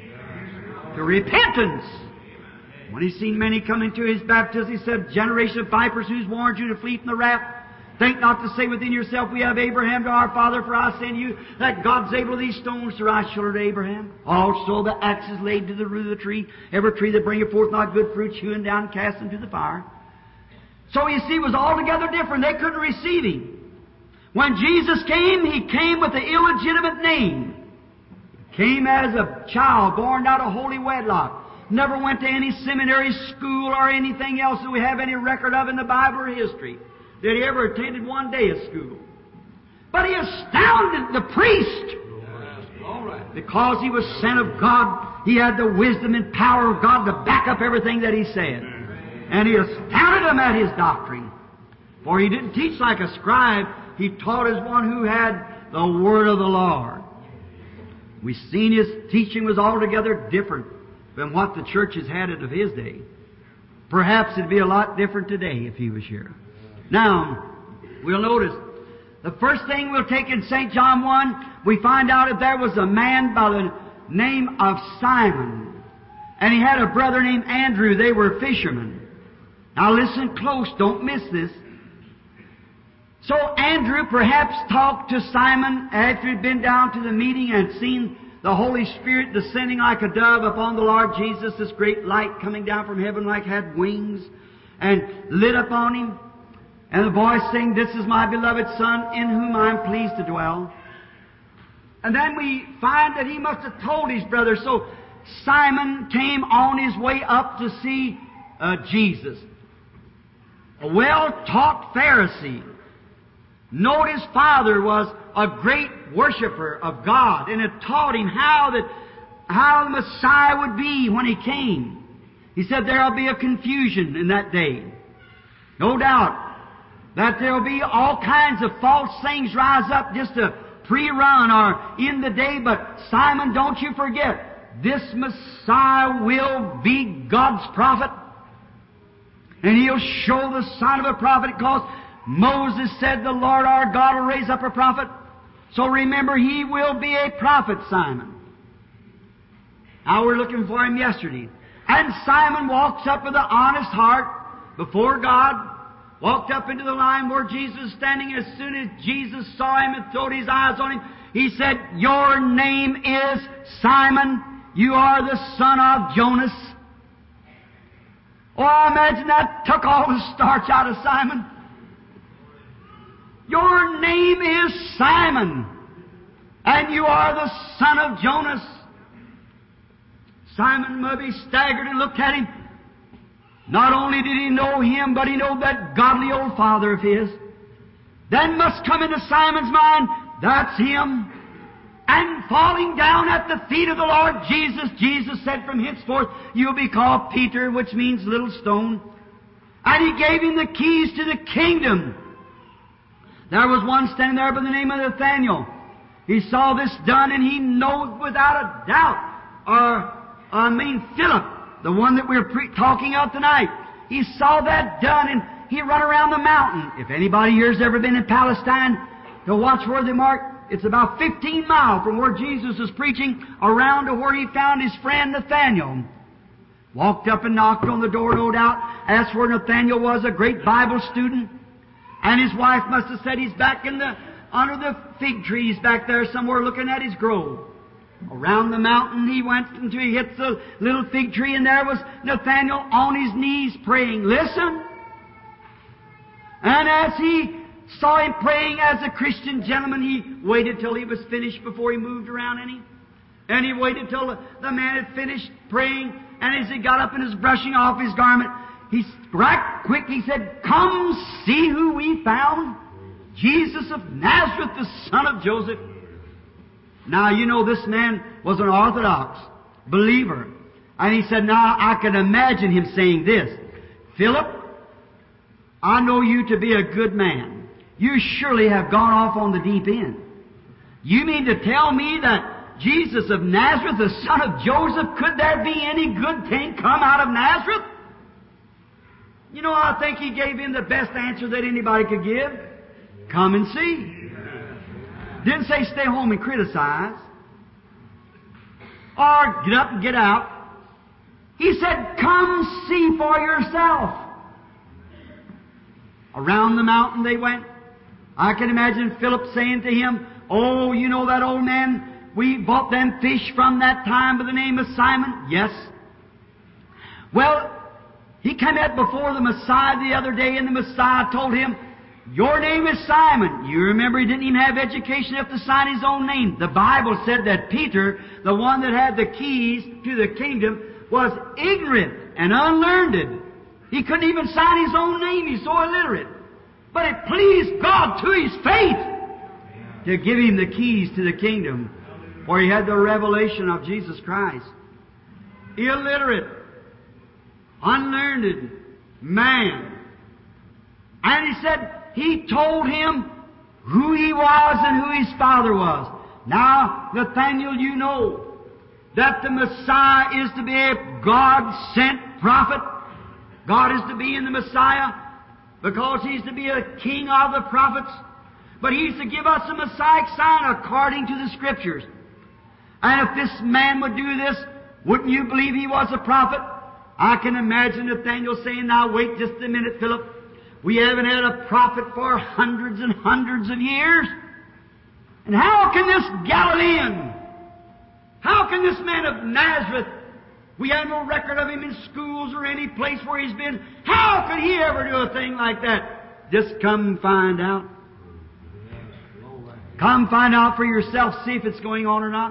to repentance. When He seen many coming to His baptism, He said, "Generation of vipers, who's warned you to flee from the wrath? Think not to say within yourself, we have Abraham to our father, for I say to you, that God's able of these stones to rise children to Abraham. Also the axe is laid to the root of the tree. Every tree that bringeth forth not good fruit, hewn down and cast into the fire." So you see, it was altogether different. They couldn't receive Him. When Jesus came, He came with an illegitimate name. He came as a child born out of holy wedlock. Never went to any seminary school or anything else that we have any record of in the Bible or history that He ever attended one day of school. But He astounded the priest. Because He was sent of God, He had the wisdom and power of God to back up everything that He said. And He astounded them at His doctrine. For He didn't teach like a scribe. He taught as one who had the Word of the Lord. We've seen His teaching was altogether different than what the churches had it of His day. Perhaps it'd be a lot different today if He was here. Now, we'll notice, the first thing we'll take in St. John 1, we find out that there was a man by the name of Simon. And he had a brother named Andrew. They were fishermen. Now listen close, don't miss this. So Andrew perhaps talked to Simon after he'd been down to the meeting and seen the Holy Spirit descending like a dove upon the Lord Jesus, this great light coming down from heaven like had wings, and lit upon Him. And the voice saying, "This is my beloved Son, in whom I am pleased to dwell." And then we find that he must have told his brother. So Simon came on his way up to see Jesus. A well-taught Pharisee. Note his father was a great worshiper of God, and had taught him how the Messiah would be when He came. He said there'll be a confusion in that day. No doubt that there'll be all kinds of false things rise up just to pre-run or in the day. But Simon, don't you forget, this Messiah will be God's prophet. And He'll show the sign of a prophet, because Moses said the Lord our God will raise up a prophet. So remember, He will be a prophet, Simon. Now we're looking for him yesterday. And Simon walks up with an honest heart before God. Walked up into the line where Jesus was standing. As soon as Jesus saw him and throwed His eyes on him, He said, "Your name is Simon. You are the son of Jonas." Oh, I imagine that took all the starch out of Simon. Your name is Simon, and you are the son of Jonas. Simon maybe staggered and looked at Him. Not only did he know Him, but he knew that godly old father of his. Then must come into Simon's mind, that's Him. And falling down at the feet of the Lord Jesus, Jesus said, "From henceforth you'll be called Peter," which means little stone. And He gave him the keys to the kingdom. There was one standing there by the name of Nathanael. He saw this done, and he knows without a doubt, Philip, the one that we're talking of tonight. He saw that done, and he run around the mountain. If anybody here's ever been in Palestine to watch where they mark it's about 15 miles from where Jesus was preaching around to where he found his friend Nathaniel. Walked up and knocked on the door, no doubt, asked where Nathaniel was, a great Bible student. And his wife must have said he's back under the fig trees back there somewhere looking at his grove. Around the mountain he went until he hit the little fig tree, and there was Nathaniel on his knees praying. Listen! And as he saw him praying as a Christian gentleman, he waited till he was finished before he moved around any. And he waited till the man had finished praying, and as he got up and was brushing off his garment, he right quick he said, "Come see who we found. Jesus of Nazareth, the son of Joseph." Now, you know, this man was an Orthodox believer. And he said, now, I can imagine him saying this, "Philip, I know you to be a good man. You surely have gone off on the deep end. You mean to tell me that Jesus of Nazareth, the son of Joseph, could there be any good thing come out of Nazareth?" You know, I think he gave him the best answer that anybody could give. Come and see. Didn't say stay home and criticize, or get up and get out. He said, "Come see for yourself." Around the mountain they went. I can imagine Philip saying to him, "Oh, you know that old man, we bought them fish from that time by the name of Simon?" "Yes." "Well, he came out before the Messiah the other day, and the Messiah told him, 'Your name is Simon.'" You remember he didn't even have education enough to sign his own name. The Bible said that Peter, the one that had the keys to the kingdom, was ignorant and unlearned. He couldn't even sign his own name. He's so illiterate. But it pleased God to his faith to give him the keys to the kingdom, where he had the revelation of Jesus Christ. Illiterate, unlearned man. And he said, he told him who he was and who his father was. Now, Nathaniel, you know that the Messiah is to be a God-sent prophet. God is to be in the Messiah because He's to be a king of the prophets. But He's to give us a Messiah sign according to the Scriptures. And if this man would do this, wouldn't you believe he was a prophet? I can imagine Nathaniel saying, "Now wait just a minute, Philip. We haven't had a prophet for hundreds and hundreds of years. And how can this Galilean, how can this man of Nazareth, we have no record of him in schools or any place where he's been, how could he ever do a thing like that?" Just come find out. Come find out for yourself, see if it's going on or not.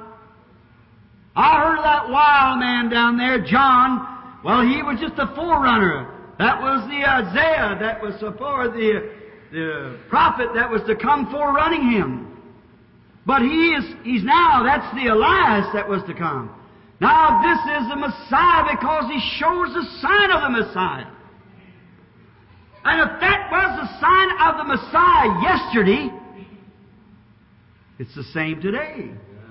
I heard of that wild man down there, John. Well, he was just a forerunner. That was the Isaiah that was before the prophet that was to come forerunning him. But he's now, that's the Elias that was to come. Now this is the Messiah because he shows the sign of the Messiah. And if that was the sign of the Messiah yesterday, it's the same today.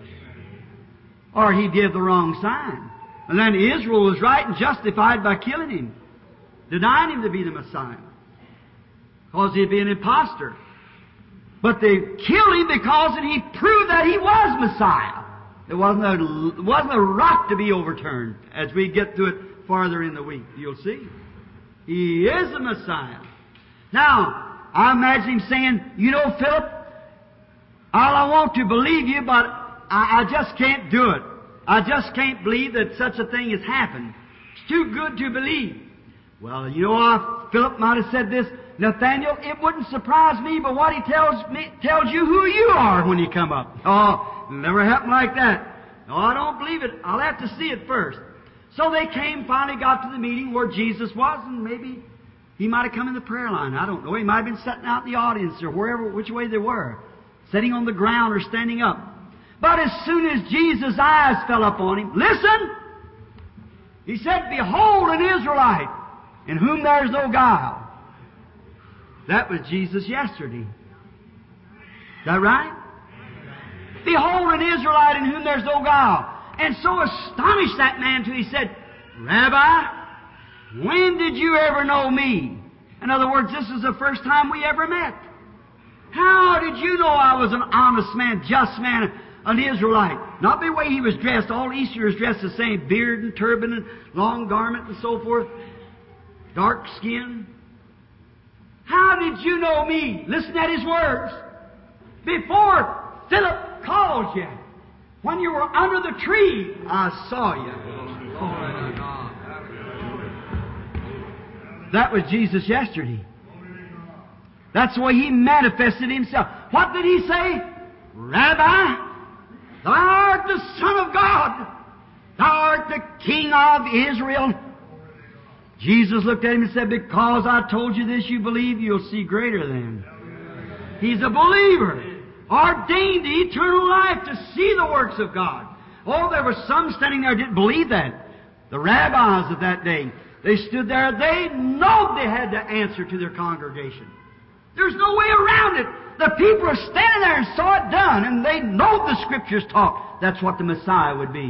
Or he gave the wrong sign. And then Israel was right and justified by killing him, denying him to be the Messiah, because he'd be an imposter. But they killed him because he proved that he was Messiah. There wasn't a rock to be overturned. As we get to it farther in the week, you'll see. He is the Messiah. Now, I imagine him saying, "You know, Philip, I want to believe you, but I just can't do it. I just can't believe that such a thing has happened. It's too good to believe." Well, you know, Philip might have said this, "Nathaniel, it wouldn't surprise me, but what he tells you who you are when you come up." Oh, it'll never happen like that. No, I don't believe it. I'll have to see it first. So they finally got to the meeting where Jesus was, and maybe he might have come in the prayer line. I don't know. He might have been sitting out in the audience or wherever, which way they were, sitting on the ground or standing up. But as soon as Jesus' eyes fell upon him, listen! He said, "Behold an Israelite, in whom there is no guile." That was Jesus yesterday. Is that right? "Behold an Israelite in whom there's no guile." And so astonished that man till he said, "Rabbi, when did you ever know me?" In other words, this is the first time we ever met. How did you know I was an honest man, just man, an Israelite? Not the way he was dressed. All Easterners dressed the same. Beard and turban and long garment and so forth. Dark skin. How did you know me? Listen at his words. Before Philip called you, when you were under the tree, I saw you. That was Jesus yesterday. That's the way He manifested Himself. What did He say? Rabbi, Thou art the Son of God. Thou art the King of Israel. Jesus looked at him and said, because I told you this, you believe, you'll see greater than. He's a believer, ordained to eternal life to see the works of God. Oh, there were some standing there who didn't believe that. The rabbis of that day, they stood there, they know they had to answer to their congregation. There's no way around it. The people are standing there and saw it done, and they know the Scriptures taught that's what the Messiah would be.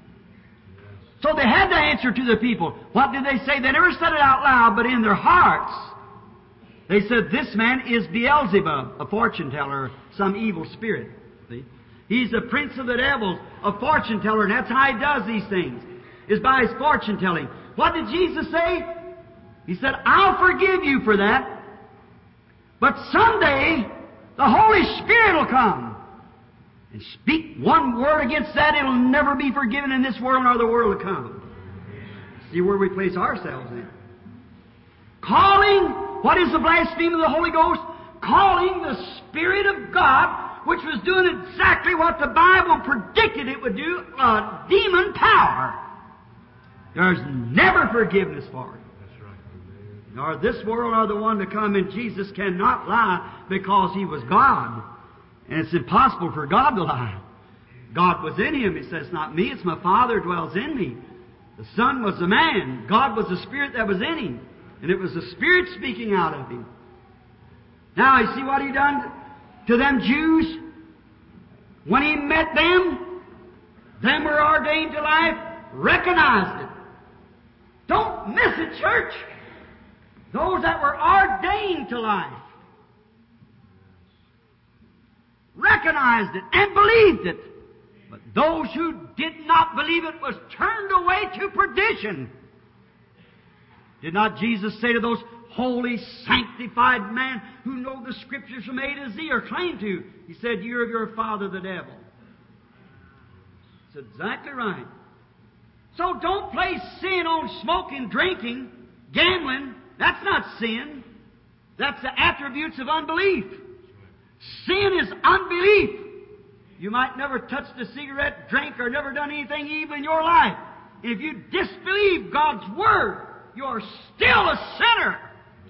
So they had to answer to the people. What did they say? They never said it out loud, but in their hearts, they said, this man is Beelzebub, a fortune teller, some evil spirit. See? He's the prince of the devils, a fortune teller, and that's how he does these things, is by his fortune telling. What did Jesus say? He said, I'll forgive you for that, but someday the Holy Spirit will come and speak one word against that. It'll never be forgiven in this world nor the world to come. See where we place ourselves in. Calling, what is the blasphemy of the Holy Ghost? Calling the Spirit of God, which was doing exactly what the Bible predicted it would do, a demon power. There's never forgiveness for it. That's right. Nor this world nor the one to come, and Jesus cannot lie because He was God. And it's impossible for God to lie. God was in Him. He says, it's not me, it's my Father who dwells in me. The Son was the man. God was the Spirit that was in Him. And it was the Spirit speaking out of Him. Now, you see what He done to them Jews? When He met them were ordained to life, recognized it. Don't miss it, church. Those that were ordained to life recognized it and believed it. But those who did not believe it was turned away to perdition. Did not Jesus say to those holy, sanctified men who know the Scriptures from A to Z or claim to, He said, you're of your father the devil. That's exactly right. So don't place sin on smoking, drinking, gambling. That's not sin. That's the attributes of unbelief. Sin is unbelief. You might never touched a cigarette, drank, or never done anything evil in your life. If you disbelieve God's Word, you're still a sinner.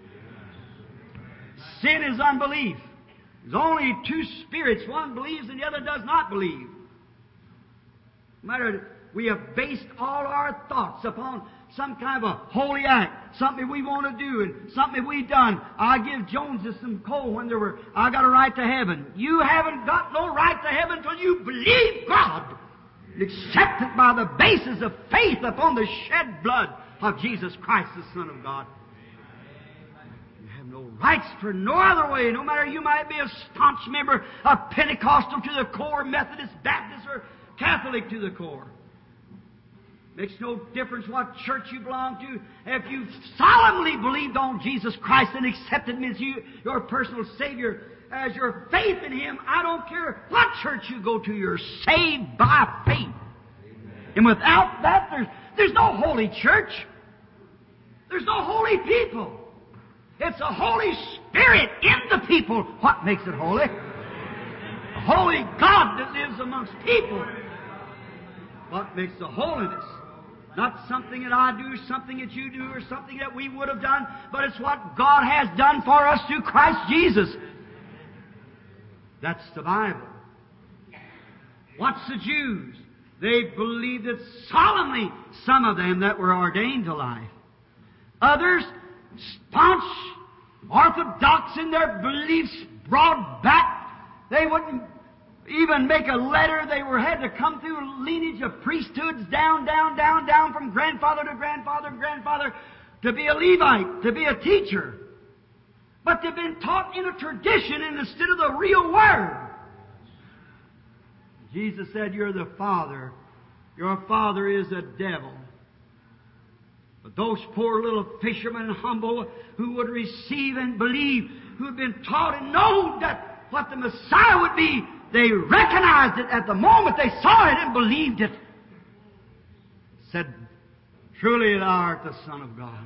Sin is unbelief. There's only two spirits. One believes and the other does not believe. No matter, we have based all our thoughts upon some kind of a holy act, something we want to do, and something we've done. I give Joneses some coal when there were, I got a right to heaven. You haven't got no right to heaven until you believe God and accept it by the basis of faith upon the shed blood of Jesus Christ, the Son of God. You have no rights for no other way, no matter you might be a staunch member of Pentecostal to the core, Methodist, Baptist, or Catholic to the core. Makes no difference what church you belong to. If you've solemnly believed on Jesus Christ and accepted Him as your personal Savior, as your faith in Him, I don't care what church you go to, you're saved by faith. Amen. And without that, there's no holy church. There's no holy people. It's the Holy Spirit in the people what makes it holy. A holy God that lives amongst people. What makes the holiness? Not something that I do, something that you do, or something that we would have done, but it's what God has done for us through Christ Jesus. That's the Bible. What's the Jews? They believed it solemnly, some of them that were ordained to life. Others, staunch, orthodox in their beliefs, broad back. They wouldn't even make a letter. They had to come through a lineage of priesthoods down from grandfather to grandfather to be a Levite, to be a teacher. But they've been taught in a tradition instead of the real Word. Jesus said, you're the father. Your father is a devil. But those poor little fishermen, humble, who would receive and believe, who had been taught and known that what the Messiah would be, they recognized it at the moment they saw it and believed it. Said, truly thou art the Son of God.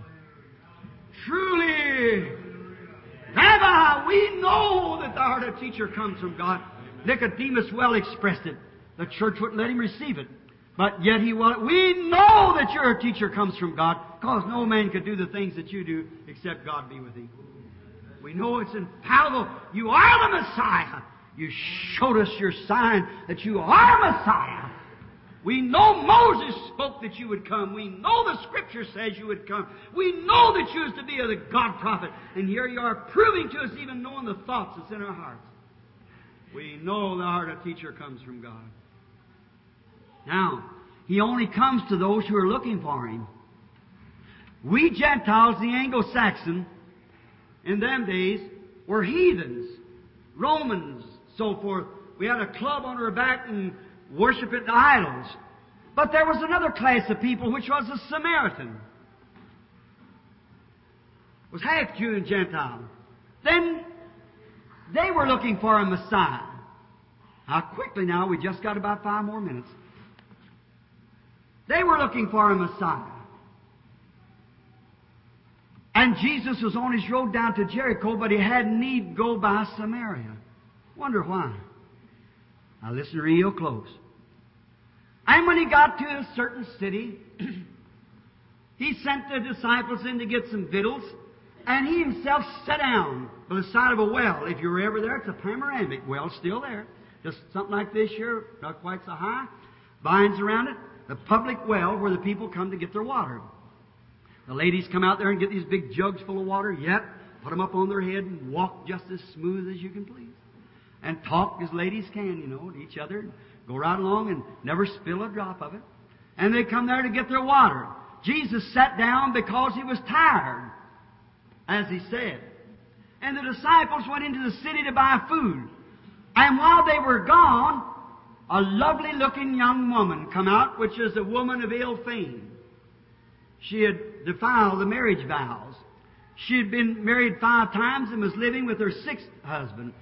Truly, Rabbi, we know that thou art a teacher comes from God. Nicodemus well expressed it. The church wouldn't let him receive it. But yet he will. We know that your teacher comes from God, because no man could do the things that you do except God be with thee. We know it's infallible. You are the Messiah. You showed us your sign that you are Messiah. We know Moses spoke that you would come. We know the Scripture says you would come. We know that you is to be the God prophet. And here you are proving to us, even knowing the thoughts that's in our hearts. We know the heart of teacher comes from God. Now, He only comes to those who are looking for Him. We Gentiles, the Anglo-Saxon, in them days, were heathens, Romans, so forth. We had a club on our back and worshiping idols. But there was another class of people, which was the Samaritan. It was half Jew and Gentile. Then they were looking for a Messiah. How quickly now, we just got about 5 more minutes. They were looking for a Messiah. And Jesus was on His road down to Jericho, but He had need go by Samaria. Wonder why. Now listen real close. And when He got to a certain city, He sent the disciples in to get some victuals, and He Himself sat down by the side of a well. If you were ever there, it's a panoramic well, still there. Just something like this here, not quite so high. Vines around it. The public well where the people come to get their water. The ladies come out there and get these big jugs full of water. Yep, put them up on their head and walk just as smooth as you can please. And talk as ladies can, you know, to each other. Go right along and never spill a drop of it. And they come there to get their water. Jesus sat down because He was tired, as He said. And the disciples went into the city to buy food. And while they were gone, a lovely-looking young woman come out, which is a woman of ill fame. She had defiled the marriage vows. She had been married 5 times and was living with her 6th husband.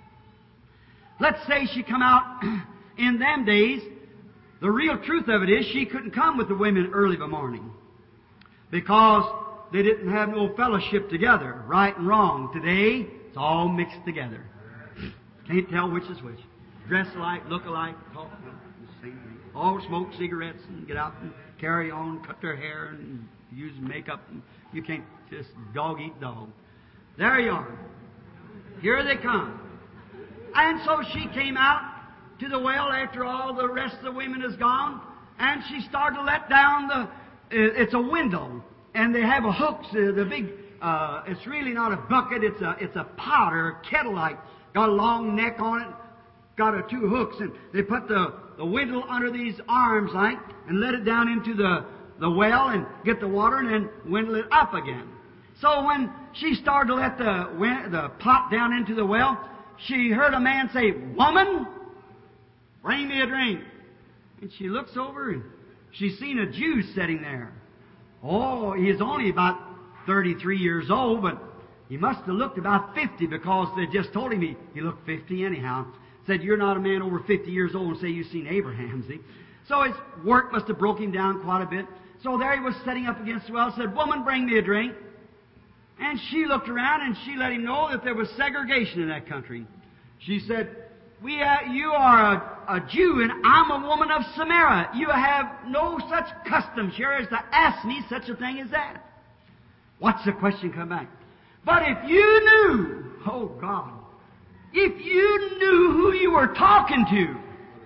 Let's say she come out in them days. The real truth of it is she couldn't come with the women early of the morning because they didn't have no fellowship together, right and wrong. Today, it's all mixed together. Can't tell which is which. Dress alike, look alike, talk, the same thing. All smoke cigarettes and get out and carry on, cut their hair and use makeup. And you can't just dog eat dog. There you are. Here they come. And so she came out to the well after all the rest of the women is gone, and she started to let down it's a window, and they have a hooks, the big, it's really not a bucket, it's a pot or a kettle-like, got a long neck on it, got 2 hooks, and they put the window under these arms like, and let it down into the well and get the water and then windle it up again. So when she started to let the pot down into the well, she heard a man say, "Woman, bring me a drink." And she looks over and she's seen a Jew sitting there. Oh, he is only about 33 years old, but he must have looked about 50 because they just told him he looked 50 anyhow. Said, "You're not a man over 50 years old and say you've seen Abraham." See? So his work must have broke him down quite a bit. So there he was sitting up against the well, said, "Woman, bring me a drink." And she looked around and she let him know that there was segregation in that country. She said, "You are a Jew and I'm a woman of Samaria. You have no such customs here as to ask me such a thing as that." What's the question come back? "But if you knew," oh God, "if you knew who you were talking to,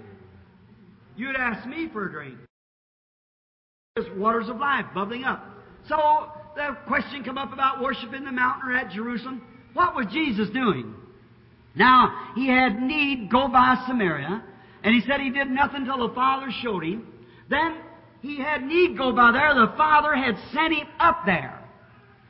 you'd ask me for a drink." There's waters of life bubbling up. So the question come up about worshiping the mountain or at Jerusalem. What was Jesus doing? Now, He had need go by Samaria, and He said He did nothing till the Father showed Him. Then He had need go by there. The Father had sent Him up there.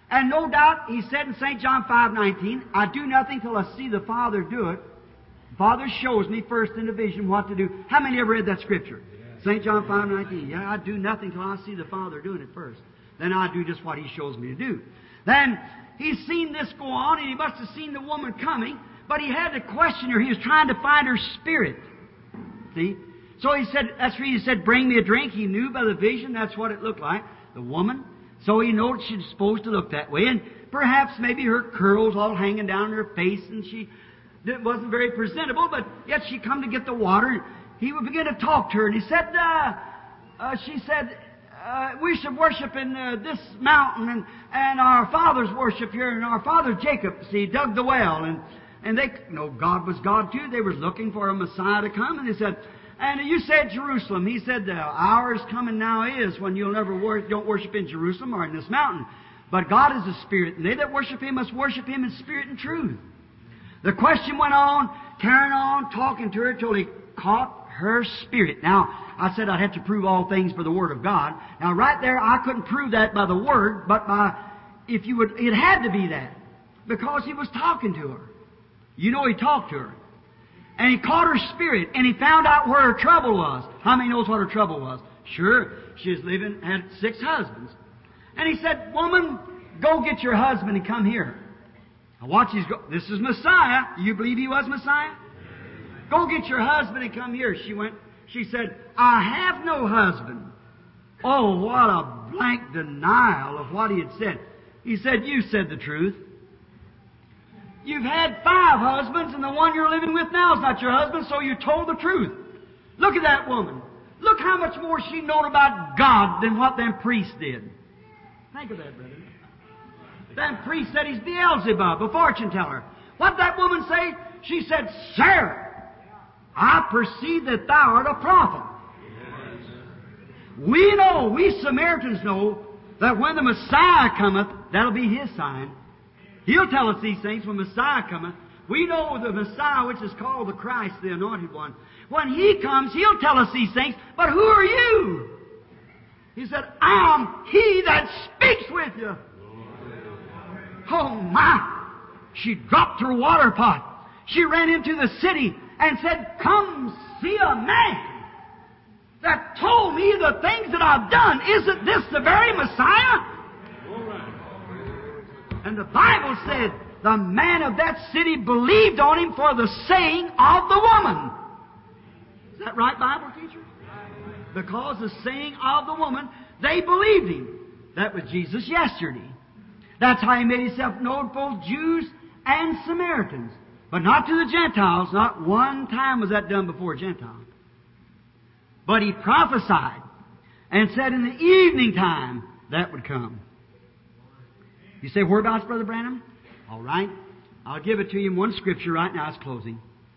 And no doubt, he said in St. John 5:19, I do nothing till I see the Father do it. The Father shows me first in a vision what to do. How many ever read that Scripture? St. John 5:19. Yeah, I do nothing till I see the Father doing it first. Then I do just what He shows me to do. Then He's seen this go on, and He must have seen the woman coming, but He had to question her. He was trying to find her spirit. See? So He said, that's where He said, bring me a drink. He knew by the vision that's what it looked like, the woman. So He knew she's supposed to look that way. And perhaps maybe her curls all hanging down her face, and she wasn't very presentable, but yet she come to get the water. He would begin to talk to her, and he said, she said, we should worship in this mountain, and our fathers worship here, and our father Jacob, see, dug the well, and they, God was God too. They was looking for a Messiah to come, and they said, and you said Jerusalem. He said, the hour is coming now is when you'll never don't worship in Jerusalem or in this mountain. But God is a Spirit, and they that worship Him must worship Him in spirit and truth. The question went on, carrying on, talking to her till He caught her spirit. Now, I said I'd have to prove all things by the Word of God. Now, right there, I couldn't prove that by the Word, but if you would, it had to be that. Because He was talking to her. He talked to her. And He caught her spirit, and He found out where her trouble was. How many knows what her trouble was? Sure, she was had 6 husbands. And He said, woman, go get your husband and come here. Now watch, this is Messiah. Do you believe He was Messiah? Go get your husband and come here. She went. She said, I have no husband. Oh, what a blank denial of what He had said. He said, you said the truth. You've had 5 husbands, and the one you're living with now is not your husband, so you told the truth. Look at that woman. Look how much more she known about God than what them priests did. Think of that, brother. Them priests said he's Beelzebub, a fortune teller. What did that woman say? She said, Sir, I perceive that thou art a prophet. Yes. We Samaritans know, that when the Messiah cometh, that'll be His sign. He'll tell us these things when Messiah cometh. We know the Messiah, which is called the Christ, the Anointed One. When He comes, He'll tell us these things. But who are you? He said, I am He that speaks with you. Oh my! She dropped her water pot. She ran into the city and said, come see a man that told me the things that I've done. Isn't this the very Messiah? And the Bible said the man of that city believed on Him for the saying of the woman. Is that right, Bible teacher? Because the saying of the woman, they believed Him. That was Jesus yesterday. That's how He made Himself known to both Jews and Samaritans. But not to the Gentiles. Not one time was that done before Gentiles. But He prophesied and said in the evening time that would come. You say, whereabouts, Brother Branham? All right. I'll give it to you in one scripture right now. It's closing.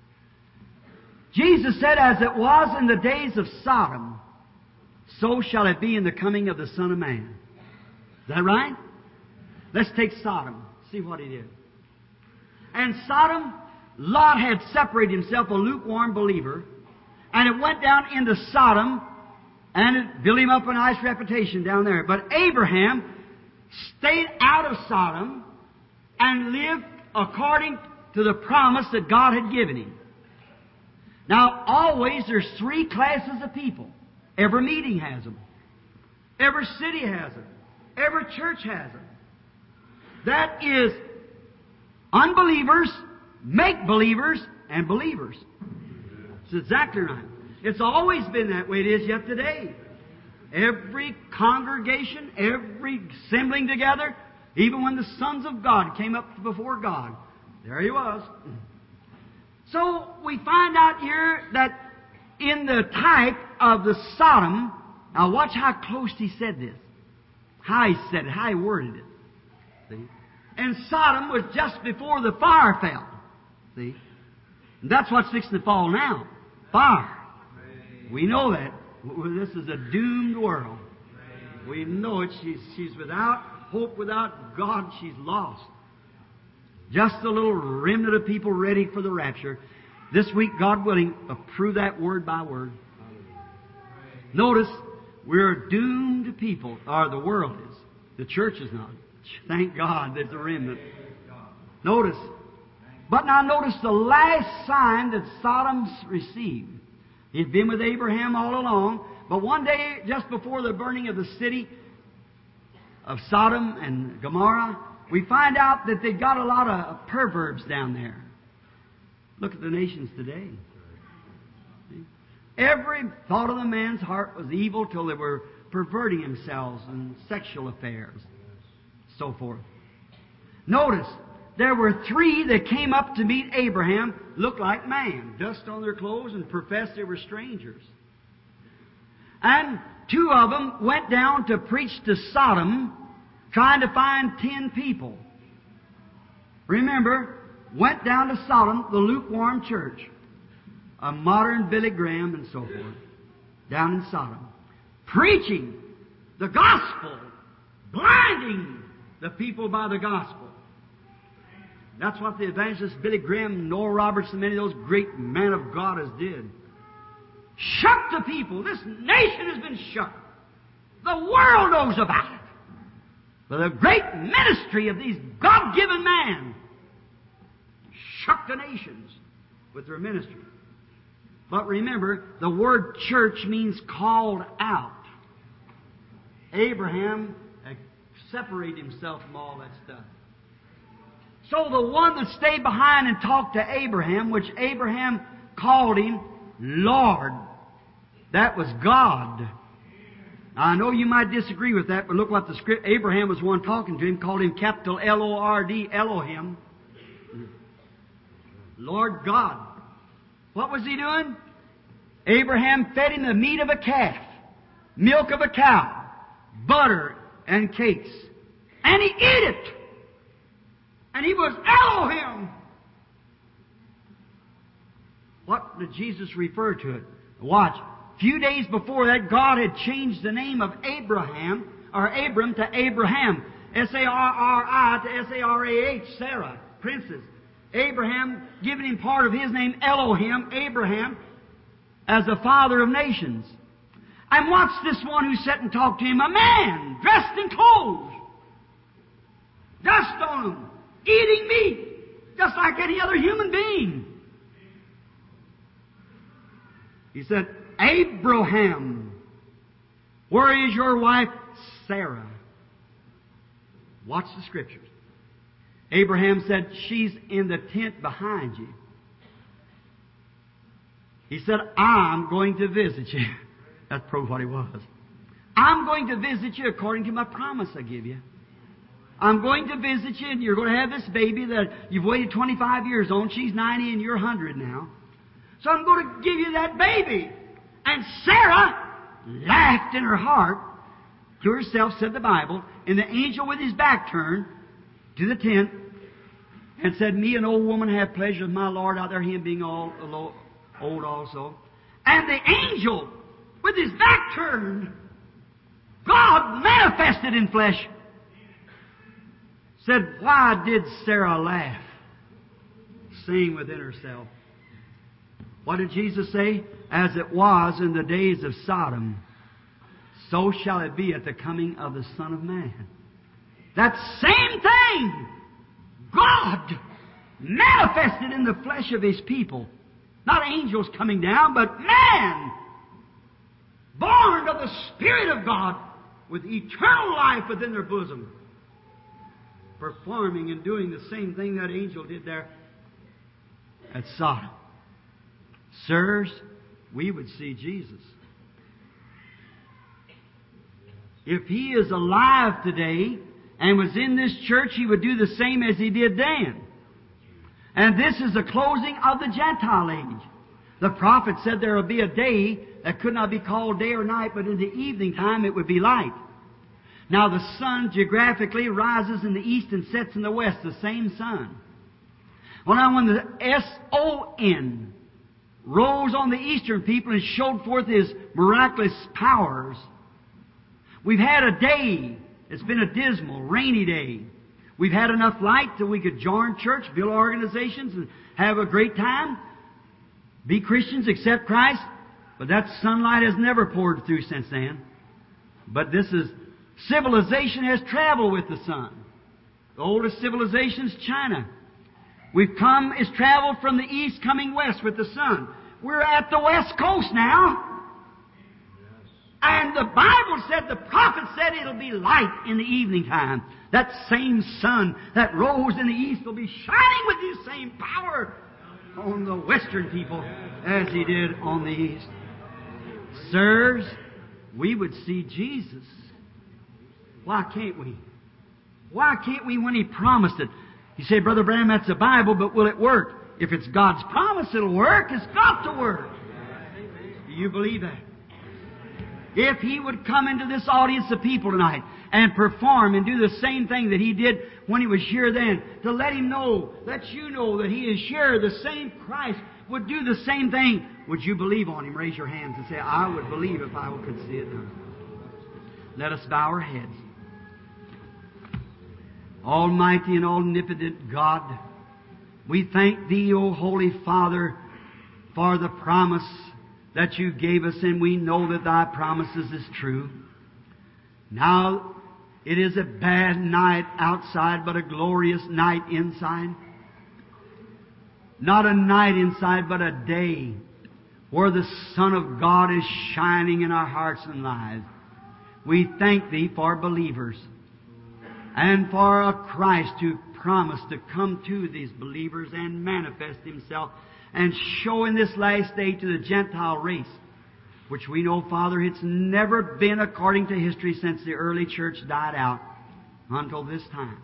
Jesus said, as it was in the days of Sodom, so shall it be in the coming of the Son of Man. Is that right? Let's take Sodom. See what he did. And Sodom, Lot had separated himself, a lukewarm believer, and it went down into Sodom, and it built him up a nice reputation down there. But Abraham stayed out of Sodom and lived according to the promise that God had given him. Now, always there's 3 classes of people. Every meeting has them. Every city has them. Every church has them. That is unbelievers, make-believers, and believers. It's exactly right. It's always been that way. It is yet today. Every congregation, every assembling together, even when the sons of God came up before God, there He was. So we find out here that in the type of the Sodom, now watch how close He said this. How He said it, how He worded it. See? And Sodom was just before the fire fell. See? And that's what's fixing to fall now. Fire. We know that. This is a doomed world. We know it. She's without hope, without God. She's lost. Just a little remnant of people ready for the rapture. This week, God willing, approve that word by word. Notice, we're doomed people, or the world is. The church is not. Thank God there's a remnant. Notice. But now notice the last sign that Sodom's received. He'd been with Abraham all along, but one day, just before the burning of the city of Sodom and Gomorrah, we find out that they got a lot of perverts down there. Look at the nations today. Every thought of the man's heart was evil till they were perverting themselves in sexual affairs, so forth. Notice, there were 3 that came up to meet Abraham, looked like man, dust on their clothes, and professed they were strangers. And 2 of them went down to preach to Sodom, trying to find 10 people. Remember, went down to Sodom, the lukewarm church, a modern Billy Graham and so forth, down in Sodom, preaching the gospel, blinding the people by the gospel. That's what the evangelist Billy Graham, Noel Roberts, and many of those great men of God has did. Shook the people. This nation has been shook. The world knows about it. But the great ministry of these God-given men shook the nations with their ministry. But remember, the word church means called out. Abraham had separated himself from all that stuff. So the one that stayed behind and talked to Abraham, which Abraham called him Lord, that was God. Now, I know you might disagree with that, but look what the script. Abraham was one talking to him, called him capital L-O-R-D, Elohim. Lord God. What was he doing? Abraham fed him the meat of a calf, milk of a cow, butter and cakes. And he ate it. And he was Elohim. What did Jesus refer to it? Watch. A few days before that, God had changed the name of Abraham, or Abram, to Abraham. S-A-R-R-I to S-A-R-A-H, Sarah, princess. Abraham, giving him part of his name, Elohim, Abraham, as the father of nations. And watch this one who sat and talked to him, a man, dressed in clothes, dust on him, eating meat, just like any other human being. He said, Abraham, where is your wife Sarah? Watch the Scriptures. Abraham said, she's in the tent behind you. He said, I'm going to visit you. That's probably what he was. I'm going to visit you according to my promise I give you. I'm going to visit you, and you're going to have this baby that you've waited 25 years on. She's 90 and you're 100 now. So I'm going to give you that baby. And Sarah laughed in her heart to herself, said the Bible, and the angel with his back turned to the tent and said, me, an old woman, have pleasure with my Lord out there, him being old also. And the angel with his back turned, God manifested in flesh, said, why did Sarah laugh? Saying within herself. What did Jesus say? As it was in the days of Sodom, so shall it be at the coming of the Son of Man. That same thing, God manifested in the flesh of His people. Not angels coming down, but man, born of the Spirit of God, with eternal life within their bosom, performing and doing the same thing that angel did there at Sodom. Sirs, we would see Jesus. If He is alive today and was in this church, He would do the same as He did then. And this is the closing of the Gentile age. The prophet said there will be a day that could not be called day or night, but in the evening time it would be light. Now the sun geographically rises in the east and sets in the west, the same sun. Well, now when the S-O-N rose on the eastern people and showed forth His miraculous powers, we've had a day. It's been a dismal, rainy day. We've had enough light that we could join church, build organizations, and have a great time. Be Christians, accept Christ. But that sunlight has never poured through since then. But this is, civilization has traveled with the sun. The oldest civilization's China. We've come, is traveled from the east coming west with the sun. We're at the west coast now. And the Bible said, the prophet said it'll be light in the evening time. That same sun that rose in the east will be shining with His same power on the western people as He did on the east. Sirs, we would see Jesus. Why can't we? Why can't we when He promised it? You say, Brother Branham, that's the Bible, but will it work? If it's God's promise, it'll work. It's got to work. Do you believe that? If He would come into this audience of people tonight and perform and do the same thing that He did when He was here then, to let Him know, let you know that He is here, the same Christ would do the same thing, would you believe on Him? Raise your hands and say, I would believe if I could see it done. Let us bow our heads. Almighty and omnipotent God, we thank Thee, O Holy Father, for the promise that You gave us, and we know that Thy promises is true. Now, it is a bad night outside, but a glorious night inside. Not a night inside, but a day where the Son of God is shining in our hearts and lives. We thank Thee for believers and for a Christ who promised to come to these believers and manifest Himself and show in this last day to the Gentile race, which we know, Father, it's never been according to history since the early church died out until this time.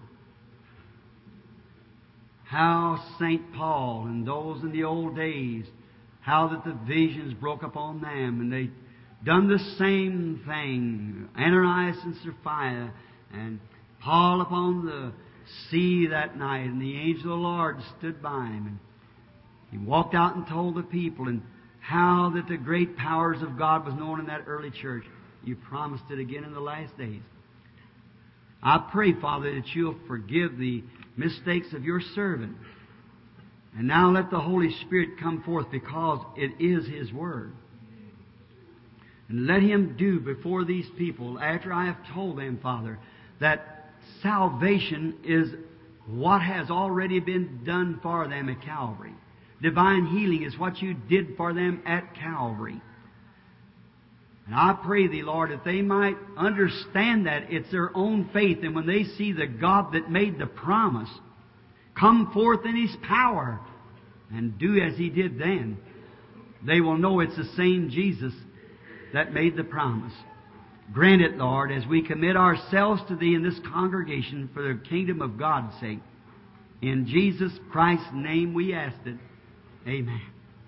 How St. Paul and those in the old days, how that the visions broke upon them, and they done the same thing. Ananias and Sapphira, and Paul upon the sea that night, and the angel of the Lord stood by him. And he walked out and told the people, and how that the great powers of God was known in that early church. You promised it again in the last days. I pray, Father, that You'll forgive the mistakes of Your servant. And now let the Holy Spirit come forth, because it is His Word. And let Him do before these people, after I have told them, Father, that salvation is what has already been done for them at Calvary. Divine healing is what You did for them at Calvary. And I pray Thee, Lord, that they might understand that it's their own faith, and when they see the God that made the promise come forth in His power and do as He did then, they will know it's the same Jesus that made the promise. Grant it, Lord, as we commit ourselves to Thee in this congregation for the kingdom of God's sake. In Jesus Christ's name we ask it. Amen.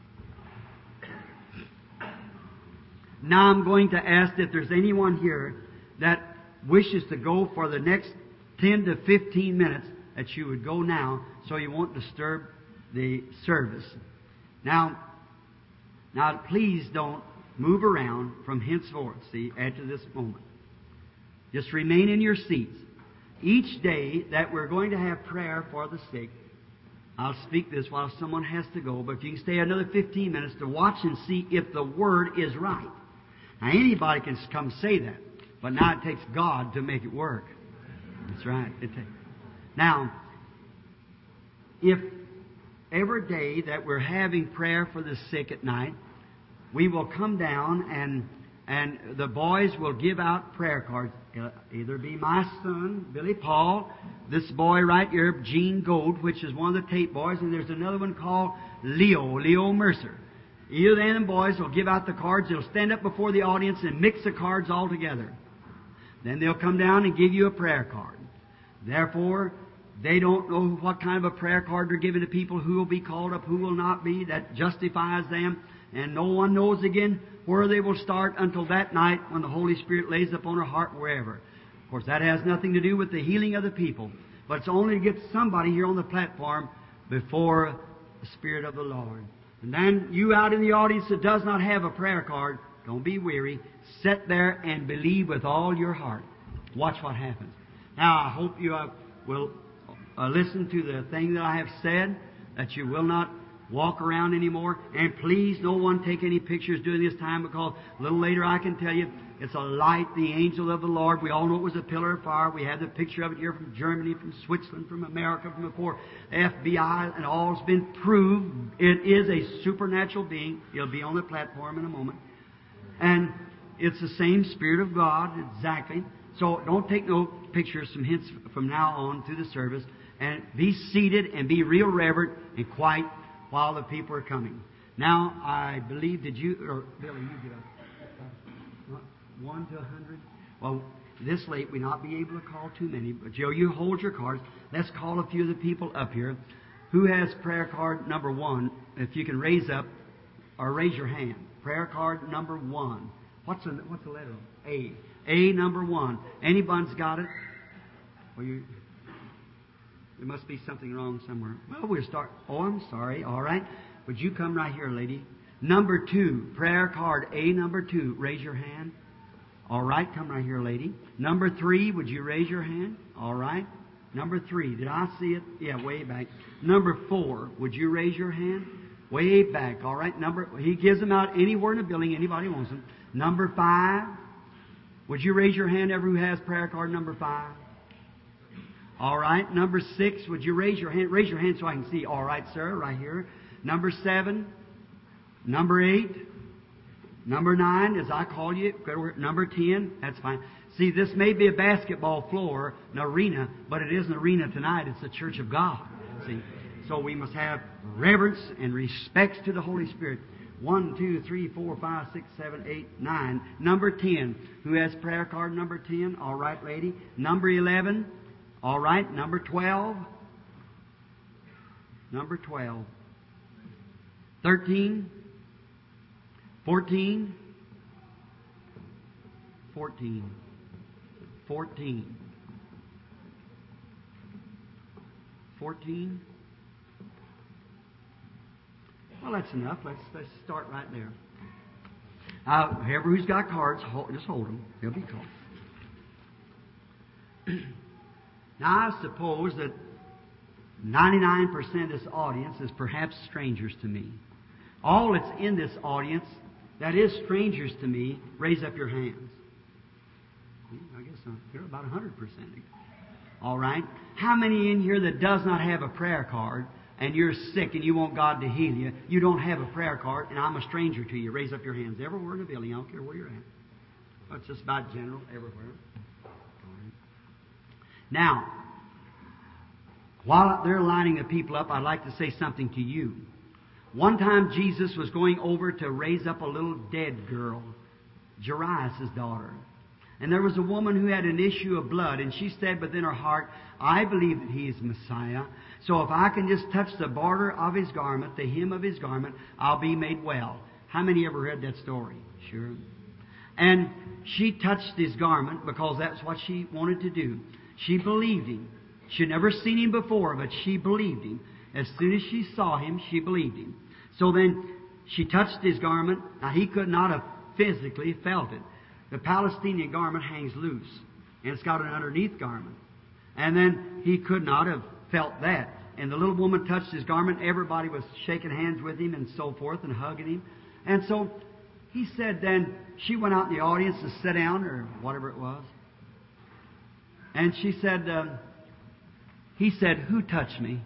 Now I'm going to ask if there's anyone here that wishes to go for the next 10 to 15 minutes, that you would go now so you won't disturb the service. Now please don't move around from henceforth, see, after this moment. Just remain in your seats. Each day that we're going to have prayer for the sick, I'll speak this while someone has to go, but you can stay another 15 minutes to watch and see if the Word is right. Now, anybody can come say that, but now it takes God to make it work. That's right. Now, if every day that we're having prayer for the sick at night, we will come down and the boys will give out prayer cards. It'll either be my son, Billy Paul, this boy right here, Gene Gold, which is one of the tape boys, and there's another one called Leo Mercer. Either of them boys will give out the cards. They'll stand up before the audience and mix the cards all together. Then they'll come down and give you a prayer card. Therefore, they don't know what kind of a prayer card they're giving to people, who will be called up, who will not be. That justifies them. And no one knows again where they will start until that night when the Holy Spirit lays upon her heart wherever. Of course, that has nothing to do with the healing of the people, but it's only to get somebody here on the platform before the Spirit of the Lord. And then you out in the audience that does not have a prayer card, don't be weary. Sit there and believe with all your heart. Watch what happens. Now, I hope you will listen to the thing that I have said, that you will not walk around anymore. And please, no one take any pictures during this time, because a little later I can tell you it's a light, the angel of the Lord. We all know it was a pillar of fire. We have the picture of it here from Germany, from Switzerland, from America, from before FBI, and all's been proved. It is a supernatural being. It'll be on the platform in a moment. And it's the same Spirit of God, exactly. So don't take no pictures from now on through the service. And be seated and be real reverent and quiet while the people are coming. Now, I believe, did you, or Billy, you get a 1 to 100? Well, this late we not be able to call too many. But Joe, you hold your cards. Let's call a few of the people up here. Who has prayer card number 1? If you can raise up or raise your hand. Prayer card number 1. What's the letter? A. A number 1. Anybody's got it? Well, there must be something wrong somewhere. Well, we'll start. Oh, I'm sorry. All right. Would you come right here, lady? Number 2. Prayer card A number 2. Raise your hand. All right. Come right here, lady. Number 3. Would you raise your hand? All right. Number 3. Did I see it? Yeah, way back. Number 4. Would you raise your hand? Way back. All right. He gives them out anywhere in the building. Anybody wants them. Number 5. Would you raise your hand, everyone who has prayer card number 5? All right. Number 6. Would you raise your hand? Raise your hand so I can see. All right, sir. Right here. Number 7. Number 8. Number 9, as I call you. Number 10. That's fine. See, this may be a basketball floor, an arena, but it is an arena tonight. It's the church of God. See? So we must have reverence and respect to the Holy Spirit. 1, 2, 3, 4, 5, 6, 7, 8, 9. Number 10. Who has prayer card number 10? All right, lady. Number 11. All right. Number 12. Number 12. 13. 14. 14. 14. 14. Well, that's enough. Let's start right there. Whoever who's got cards, just hold them. They'll be called. Now, I suppose that 99% of this audience is perhaps strangers to me. All that's in this audience that is strangers to me, raise up your hands. I guess they're about 100%. All right. How many in here that does not have a prayer card, and you're sick and you want God to heal you, you don't have a prayer card, and I'm a stranger to you? Raise up your hands. Everywhere in the building. I don't care where you're at. Well, it's just about general, everywhere. Now, while they're lining the people up, I'd like to say something to you. One time Jesus was going over to raise up a little dead girl, Jairus' daughter. And there was a woman who had an issue of blood, and she said within her heart, I believe that He is Messiah, so if I can just touch the border of His garment, the hem of His garment, I'll be made well. How many ever read that story? Sure. And she touched His garment because that's what she wanted to do. She believed Him. She'd never seen Him before, but she believed Him. As soon as she saw Him, she believed Him. So then she touched His garment. Now, He could not have physically felt it. The Palestinian garment hangs loose, and it's got an underneath garment. And then He could not have felt that. And the little woman touched His garment. Everybody was shaking hands with Him and so forth and hugging Him. And so He said then, she went out in the audience to sit down or whatever it was. And she said, He said, who touched me?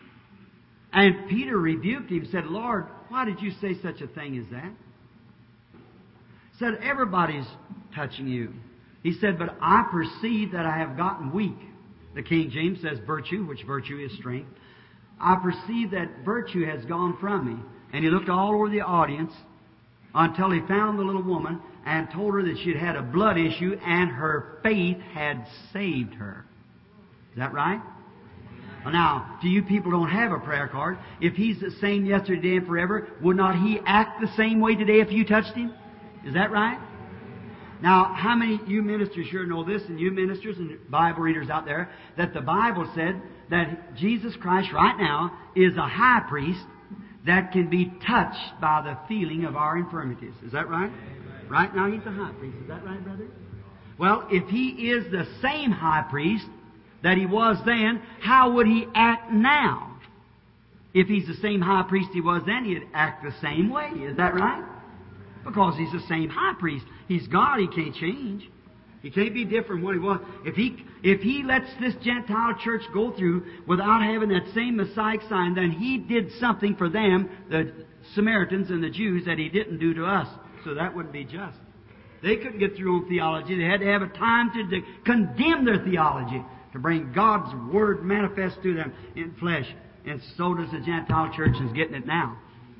And Peter rebuked Him, said, Lord, why did you say such a thing as that? Said, everybody's touching you. He said, but I perceive that I have gotten weak. The King James says virtue, which virtue is strength. I perceive that virtue has gone from me. And He looked all over the audience until He found the little woman and told her that she had had a blood issue and her faith had saved her. Is that right? Well, now, to you people who don't have a prayer card, if He's the same yesterday and forever, would not He act the same way today if you touched Him? Is that right? Now, how many you ministers sure know this, and you ministers and Bible readers out there, that the Bible said that Jesus Christ right now is a high priest that can be touched by the feeling of our infirmities. Is that right? Right now He's a high priest. Is that right, brother? Well, if He is the same high priest that He was then, how would He act now? If He's the same high priest He was then, He'd act the same way. Is that right? Because He's the same high priest. He's God. He can't change. He can't be different from what He was. If He lets this Gentile church go through without having that same Messiah sign, then He did something for them, the Samaritans and the Jews, that He didn't do to us. So that wouldn't be just. They couldn't get through on theology. They had to have a time to condemn their theology, to bring God's Word manifest to them in flesh. And so does the Gentile church is getting it now.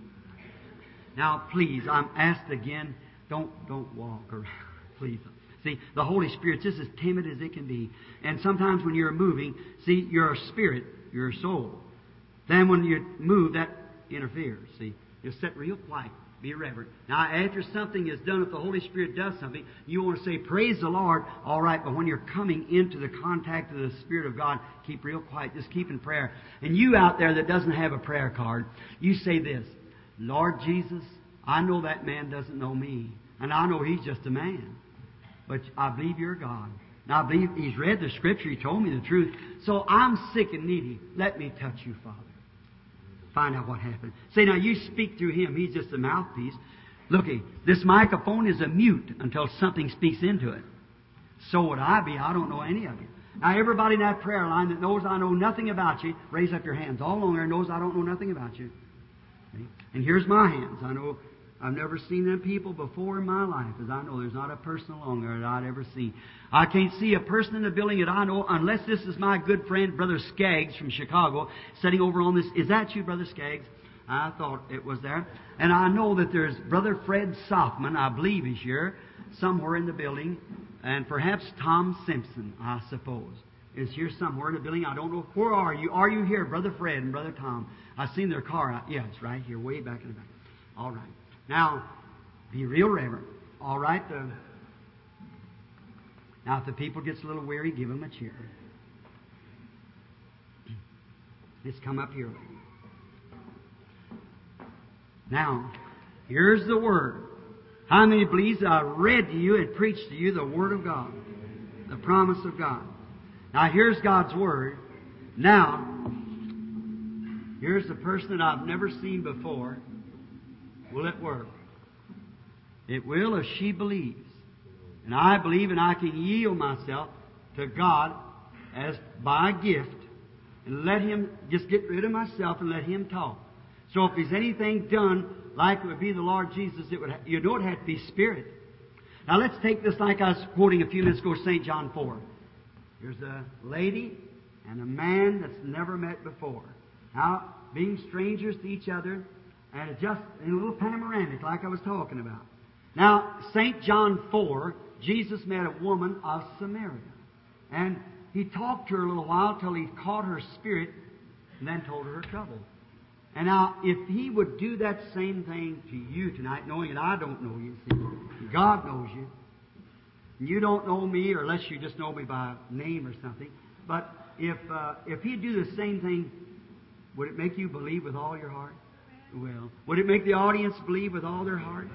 Now, please, I'm asked again, don't walk around. Please. See, the Holy Spirit's just as timid as it can be. And sometimes when you're moving, see, you're a spirit, you're a soul. Then when you move, that interferes. See, you sit real quiet, be reverent. Now, after something is done, if the Holy Spirit does something, you want to say, praise the Lord, all right, but when you're coming into the contact of the Spirit of God, keep real quiet, just keep in prayer. And you out there that doesn't have a prayer card, you say this, Lord Jesus, I know that man doesn't know me, and I know he's just a man. But I believe You're God. Now, I believe He's read the Scripture. He told me the truth. So I'm sick and needy. Let me touch You, Father. Find out what happened. Say, now you speak through Him. He's just a mouthpiece. Looky, this microphone is a mute until something speaks into it. So would I be. I don't know any of you. Now, everybody in that prayer line that knows I know nothing about you, raise up your hands. All along there knows I don't know nothing about you. Okay? And here's my hands. I know I've never seen them people before in my life, as I know there's not a person along there that I'd ever seen. I can't see a person in the building that I know unless this is my good friend, Brother Skaggs from Chicago, sitting over on this. Is that you, Brother Skaggs? I thought it was there. And I know that there's Brother Fred Softman, I believe he's here, somewhere in the building, and perhaps Tom Simpson, I suppose, is here somewhere in the building. I don't know. Where are you? Are you here, Brother Fred and Brother Tom? I've seen their car out. Yeah, it's right here, way back in the back. All right. Now, be real reverent. All right? Now, if the people gets a little weary, give them a cheer. Just come up here. Now, here's the Word. How many believes I read to you and preached to you the Word of God? The promise of God. Now, here's God's Word. Now, here's the person that I've never seen before. Will it work? It will if she believes. And I believe, and I can yield myself to God as by a gift and let Him just get rid of myself and let Him talk. So if there's anything done like it would be the Lord Jesus, you know it had to be Spirit. Now let's take this like I was quoting a few minutes ago, St. John 4. There's a lady and a man that's never met before. Now, being strangers to each other, and just in a little panoramic like I was talking about. Now, St. John 4, Jesus met a woman of Samaria. And He talked to her a little while till He caught her spirit and then told her her trouble. And now, if He would do that same thing to you tonight, knowing that I don't know you, see, God knows you. And you don't know me, or unless you just know me by name or something. But if He'd do the same thing, would it make you believe with all your heart? Well, would it make the audience believe with all their heart?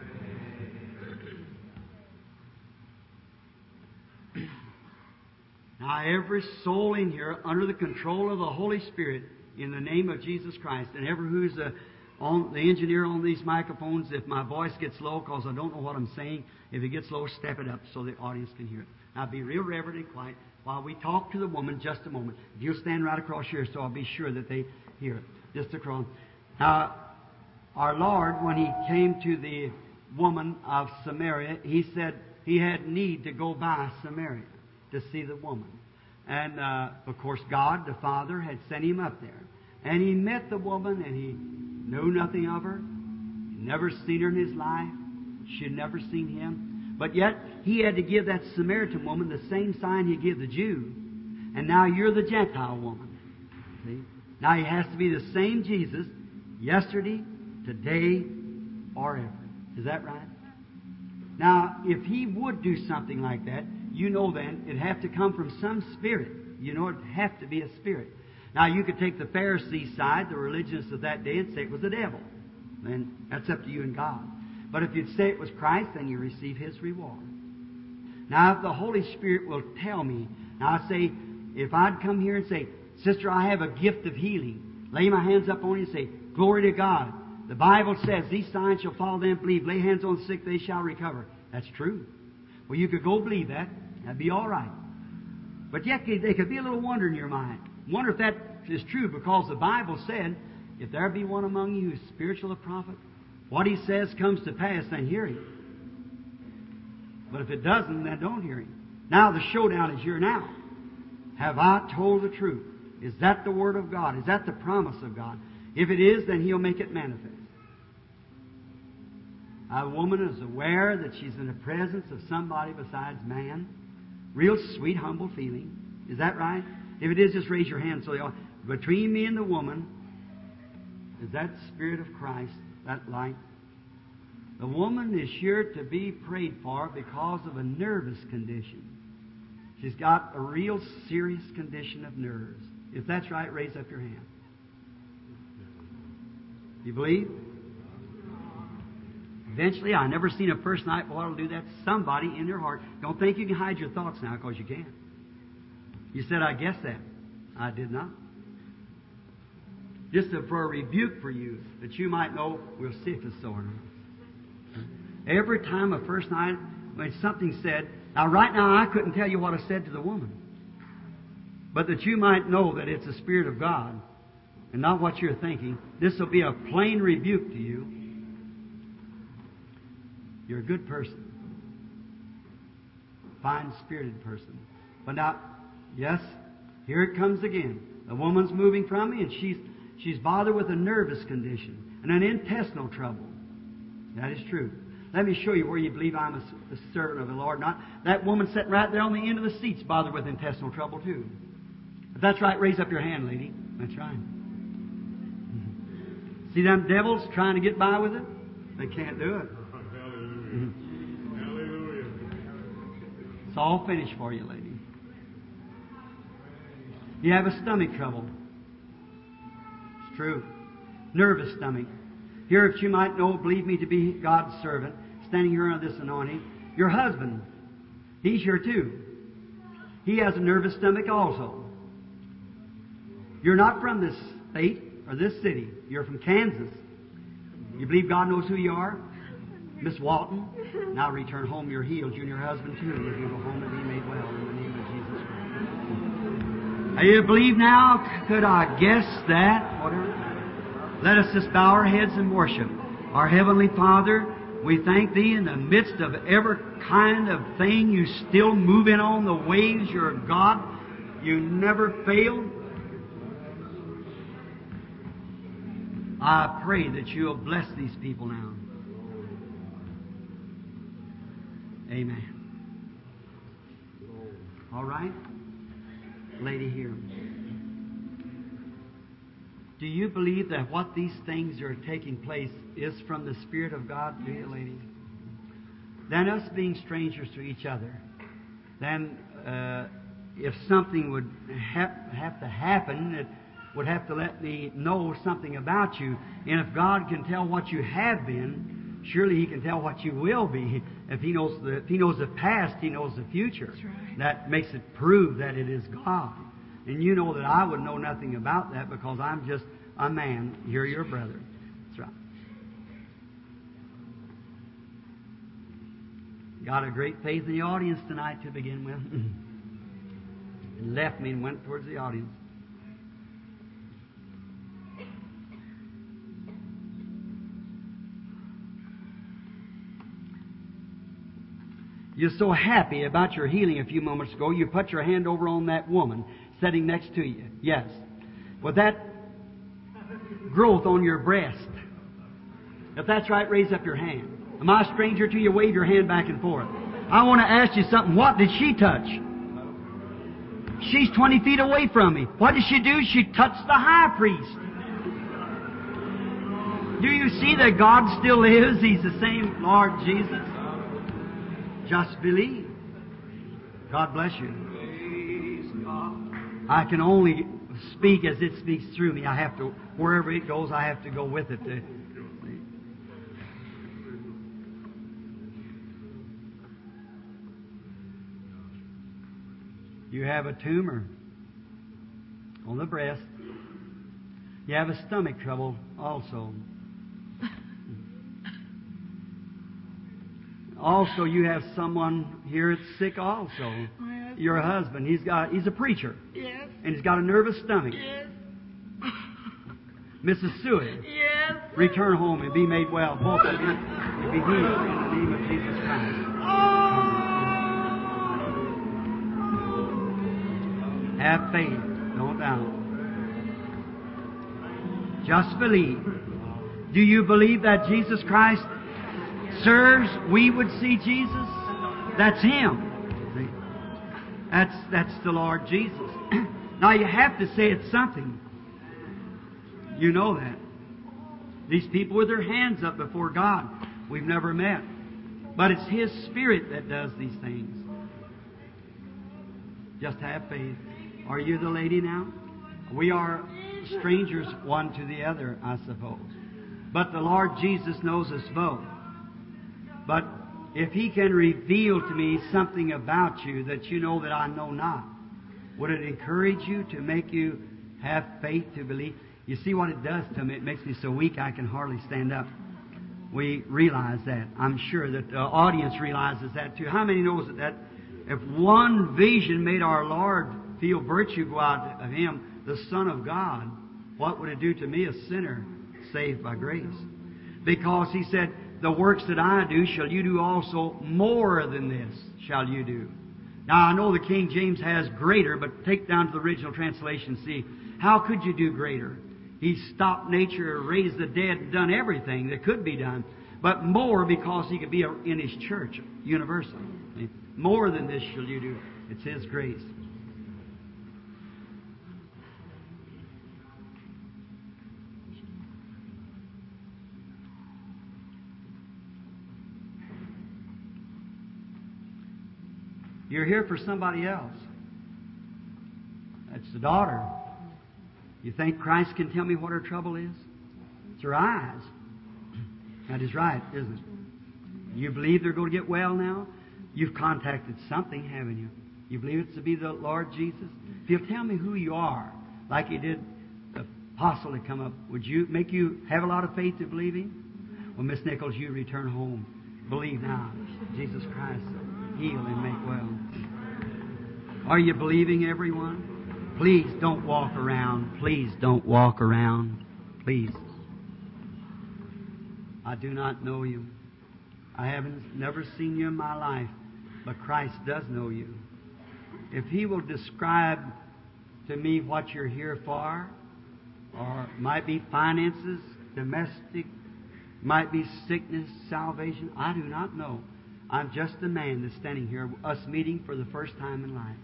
Now, every soul in here, under the control of the Holy Spirit, in the name of Jesus Christ, and every who's the engineer on these microphones, if my voice gets low, because I don't know what I'm saying, if it gets low, step it up so the audience can hear it. Now, be real reverent and quiet while we talk to the woman just a moment. If you'll stand right across here so I'll be sure that they hear it. Just across. Now, our Lord, when He came to the woman of Samaria, He said He had need to go by Samaria to see the woman. And, of course, God, the Father, had sent Him up there. And He met the woman, and He knew nothing of her. He'd never seen her in His life. She had never seen Him. But yet, He had to give that Samaritan woman the same sign He gave the Jew. And now you're the Gentile woman. See? Now He has to be the same Jesus yesterday, today, or ever. Is that right? Now, if He would do something like that, you know then it'd have to come from some spirit. You know it'd have to be a spirit. Now, you could take the Pharisee side, the religionists of that day, and say it was the devil. Then that's up to you and God. But if you'd say it was Christ, then you receive His reward. Now, if the Holy Spirit will tell me, now I say, if I'd come here and say, Sister, I have a gift of healing, Lay my hands up on you and say, glory to God. The Bible says, these signs shall follow them that believe. Lay hands on the sick, they shall recover. That's true. Well, you could go believe that. That'd be all right. But yet there could be a little wonder in your mind. Wonder if that is true, because the Bible said, if there be one among you who is spiritual, a prophet, what he says comes to pass, then hear him. But if it doesn't, then don't hear him. Now the showdown is here now. Have I told the truth? Is that the Word of God? Is that the promise of God? If it is, then He'll make it manifest. A woman is aware that she's in the presence of somebody besides man. Real sweet, humble feeling. Is that right? If it is, just raise your hand. So between me and the woman is that Spirit of Christ, that light. The woman is sure to be prayed for because of a nervous condition. She's got a real serious condition of nerves. If that's right, raise up your hand. You believe? Eventually, I never seen a person like, boy, will do that. Somebody in their heart. Don't think you can hide your thoughts now, because you can't. You said, I guess that. I did not. Just for a rebuke for you, that you might know, we'll see if it's so or not. Every time a first night, when something said, now right now I couldn't tell you what I said to the woman, but that you might know that it's the Spirit of God and not what you're thinking. This will be a plain rebuke to you. You're a good person. Fine-spirited person. But now, yes, here it comes again. The woman's moving from me, and she's bothered with a nervous condition and an intestinal trouble. That is true. Let me show you where you believe I'm a servant of the Lord. Not that woman sitting right there on the end of the seat's bothered with intestinal trouble too. If that's right, raise up your hand, lady. That's right. See them devils trying to get by with it? They can't do it. Hallelujah. It's all finished for you, lady. You have a stomach trouble. It's true. Nervous stomach. Here, if you might know, believe me to be God's servant, standing here under this anointing, your husband, he's here too. He has a nervous stomach also. You're not from this state or this city. You're from Kansas. You believe God knows who you are? Miss Walton, now return home. You're healed. You and your husband too. If you go home and be made well in the name of Jesus Christ. You believe now? Could I guess that? Whatever. Let us just bow our heads and worship. Our Heavenly Father, we thank Thee in the midst of every kind of thing. You still moving on the waves. You're a God. You never fail. I pray that You'll bless these people now. Amen. All right? Lady here. Do you believe that what these things are taking place is from the Spirit of God? Do you, lady? Then us being strangers to each other, then if something would have to happen, it would have to let me know something about you. And if God can tell what you have been, surely He can tell what you will be. If He knows the past, He knows the future. That's right. That makes it prove that it is God. And you know that I would know nothing about that because I'm just a man. You're your brother. That's right. Got a great faith in the audience tonight to begin with. And left me and went towards the audience. You're so happy about your healing a few moments ago, you put your hand over on that woman sitting next to you. Yes. With that growth on your breast. If that's right, raise up your hand. Am I a stranger to you? Wave your hand back and forth. I want to ask you something. What did she touch? She's 20 feet away from me. What did she do? She touched the high priest. Do you see that God still lives? He's the same Lord Jesus. Just believe. God bless you. I can only speak as it speaks through me. I have to, wherever it goes, I have to go with it. You have a tumor on the breast. You have a stomach trouble also. Also, you have someone here that's sick also. Your husband, he's a preacher. Yes. And he's got a nervous stomach. Yes. Mrs. Seward, Yes. return home and be made well. Both of you be healed in the name of Jesus Christ. Have faith. Don't doubt. Just believe. Do you believe that Jesus Christ serves? We would see Jesus. That's Him. That's the Lord Jesus. Now you have to say it's something. You know that. These people with their hands up before God, we've never met. But it's His Spirit that does these things. Just have faith. Are you the lady now? We are strangers one to the other, I suppose. But the Lord Jesus knows us both. But if He can reveal to me something about you that you know that I know not, would it encourage you to make you have faith to believe? You see what it does to me? It makes me so weak I can hardly stand up. We realize that. I'm sure that the audience realizes that too. How many knows that if one vision made our Lord feel virtue go out of Him, the Son of God, what would it do to me, a sinner saved by grace? Because He said, the works that I do shall you do also, more than this shall you do. Now I know the King James has greater, but take down to the original translation and see, how could you do greater? He stopped nature, raised the dead, and done everything that could be done. But more because He could be in His church, universal. More than this shall you do. It's His grace. You're here for somebody else. That's the daughter. You think Christ can tell me what her trouble is? It's her eyes. That is right, isn't it? You believe they're going to get well now? You've contacted something, haven't you? You believe it's to be the Lord Jesus? If you'll tell me who you are, like you did the apostle to come up, would you make you have a lot of faith to believe Him? Well, Miss Nichols, you return home. Believe now. Jesus Christ, heal and make well. Are you believing, everyone? Please don't walk around. Please don't walk around. Please. I do not know you. I haven't never seen you in my life, but Christ does know you. If He will describe to me what you're here for, or might be finances, domestic, might be sickness, salvation, I do not know. I'm just a man that's standing here, us meeting for the first time in life.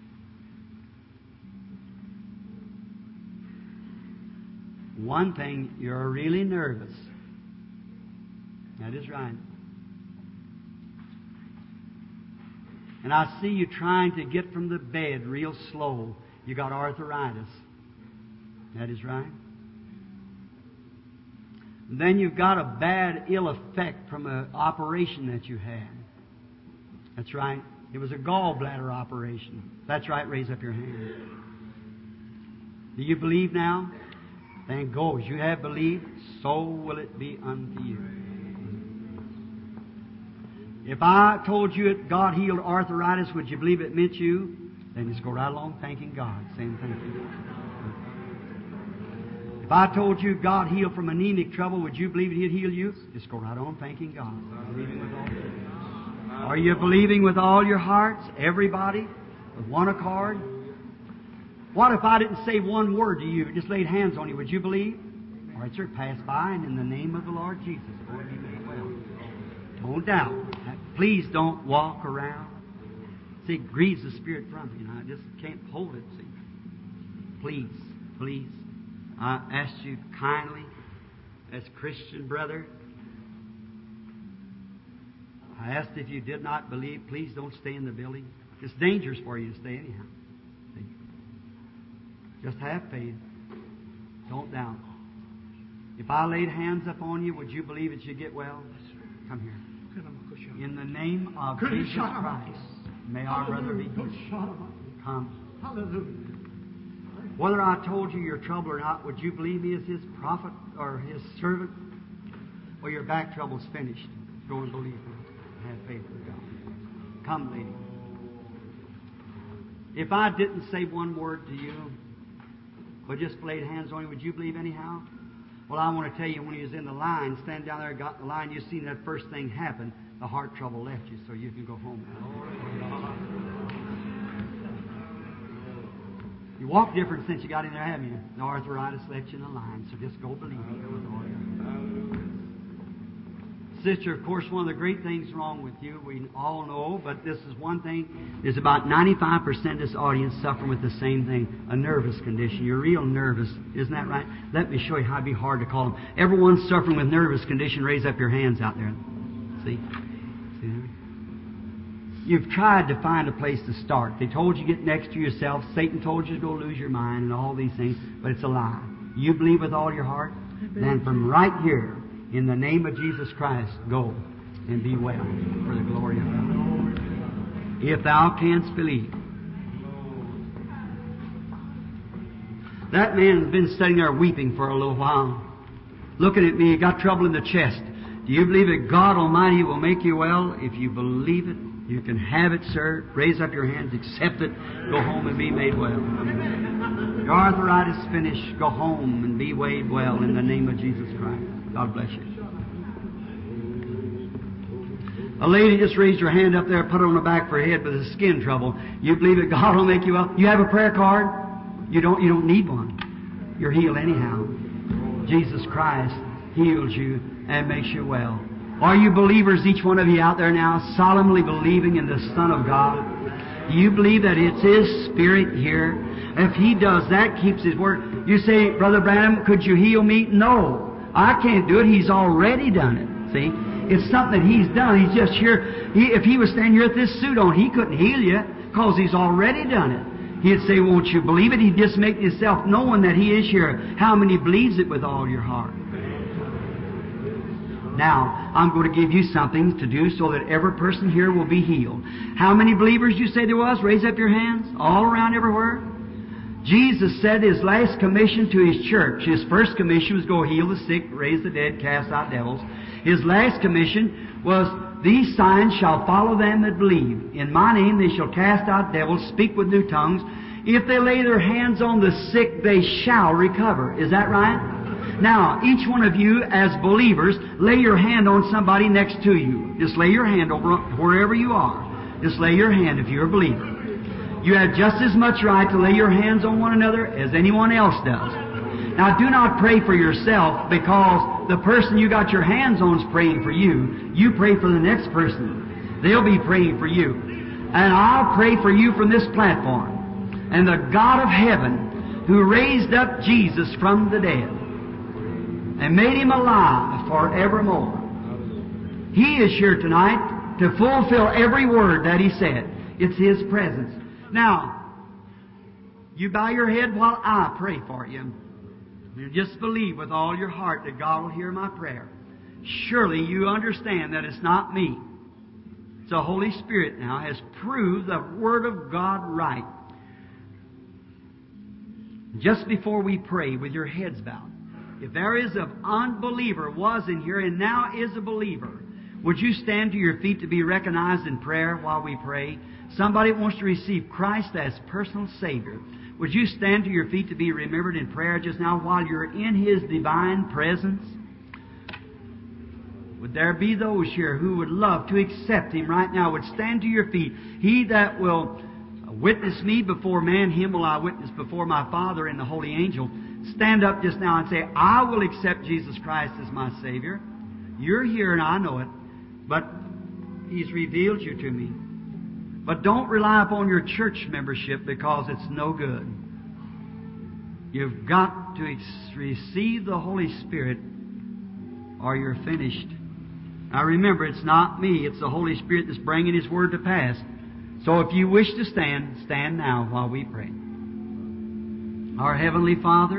One thing, you're really nervous. That is right. And I see you trying to get from the bed real slow. You got arthritis. That is right. And then you've got a bad ill effect from an operation that you had. That's right. It was a gallbladder operation. That's right. Raise up your hand. Do you believe now? Then go. As you have believed, so will it be unto you. If I told you that God healed arthritis, would you believe it meant you? Then just go right along thanking God, saying thank you. If I told you God healed from anemic trouble, would you believe He'd heal you? Just go right on thanking God. Believing with all. Are you believing with all your hearts? Everybody? With one accord? What if I didn't say one word to you, just laid hands on you? Would you believe? All right, sir, pass by, and in the name of the Lord Jesus, go and be made well. Don't doubt. Please don't walk around. See, it grieves the Spirit from you. I just can't hold it, see. Please, please. I ask you kindly, as Christian brother, I asked if you did not believe, please don't stay in the building. It's dangerous for you to stay anyhow. Just have faith. Don't doubt. If I laid hands upon you, would you believe that you get well? Come here. In the name of Jesus Christ, may our brother be healed. Come. Hallelujah. Whether I told you your trouble or not, would you believe me as His prophet or His servant? Well, your back trouble's finished. Go and believe me. Have faith in God. Come, lady. If I didn't say one word to you, but just laid hands on you, would you believe anyhow? Well, I want to tell you, when he was in the line, stand down there and got in the line, you seen that first thing happen. The heart trouble left you, so you can go home now. You walk different since you got in there, haven't you? The arthritis left you in the line, so just go believe me. Sister, of course, one of the great things wrong with you, we all know, but this is one thing. There's about 95% of this audience suffering with the same thing, a nervous condition. You're real nervous. Isn't that right? Let me show you how it'd be hard to call them. Everyone suffering with nervous condition, raise up your hands out there. See? See that? You've tried to find a place to start. They told you to get next to yourself. Satan told you to go lose your mind and all these things, but it's a lie. You believe with all your heart? Then from right here, in the name of Jesus Christ, go and be well for the glory of God. If thou canst believe. That man's been sitting there weeping for a little while, looking at me. He got trouble in the chest. Do you believe that God Almighty will make you well? If you believe it, you can have it, sir. Raise up your hands, accept it, go home and be made well. Your arthritis finished, go home and be made well in the name of Jesus Christ. God bless you. A lady just raised her hand up there, put it on the back of her head with a skin trouble. You believe that God will make you well? You have a prayer card? You don't need one. You're healed anyhow. Jesus Christ heals you and makes you well. Are you believers, each one of you out there now, solemnly believing in the Son of God? Do you believe that it's His Spirit here? If He does that, keeps His word. You say, Brother Branham, could you heal me? No. I can't do it. He's already done it. See? It's something that He's done. He's just here. If He was standing here with this suit on, He couldn't heal you because He's already done it. He'd say, won't you believe it? He'd just make Himself known that He is here. How many believes it with all your heart? Now, I'm going to give you something to do so that every person here will be healed. How many believers you say there was? Raise up your hands. All around everywhere. Jesus said His last commission to His church. His first commission was go heal the sick, raise the dead, cast out devils. His last commission was, these signs shall follow them that believe. In my name they shall cast out devils, speak with new tongues. If they lay their hands on the sick, they shall recover. Is that right? Now, each one of you as believers, lay your hand on somebody next to you. Just lay your hand over wherever you are. Just lay your hand if you're a believer. You have just as much right to lay your hands on one another as anyone else does. Now, do not pray for yourself, because the person you got your hands on is praying for you. You pray for the next person. They'll be praying for you. And I'll pray for you from this platform. And the God of heaven, who raised up Jesus from the dead and made Him alive forevermore, He is here tonight to fulfill every word that He said. It's His presence. Now, you bow your head while I pray for you. You just believe with all your heart that God will hear my prayer. Surely you understand that it's not me. It's the Holy Spirit now has proved the Word of God right. Just before we pray, with your heads bowed, if there is an unbeliever was in here and now is a believer, would you stand to your feet to be recognized in prayer while we pray? Somebody wants to receive Christ as personal Savior. Would you stand to your feet to be remembered in prayer just now while you're in His divine presence? Would there be those here who would love to accept Him right now? Would stand to your feet. He that will witness me before man, him will I witness before my Father and the holy angel. Stand up just now and say, I will accept Jesus Christ as my Savior. You're here and I know it, but He's revealed you to me. But don't rely upon your church membership, because it's no good. You've got to receive the Holy Spirit or you're finished. Now remember, it's not me, it's the Holy Spirit that's bringing His Word to pass. So if you wish to stand, stand now while we pray. Our Heavenly Father,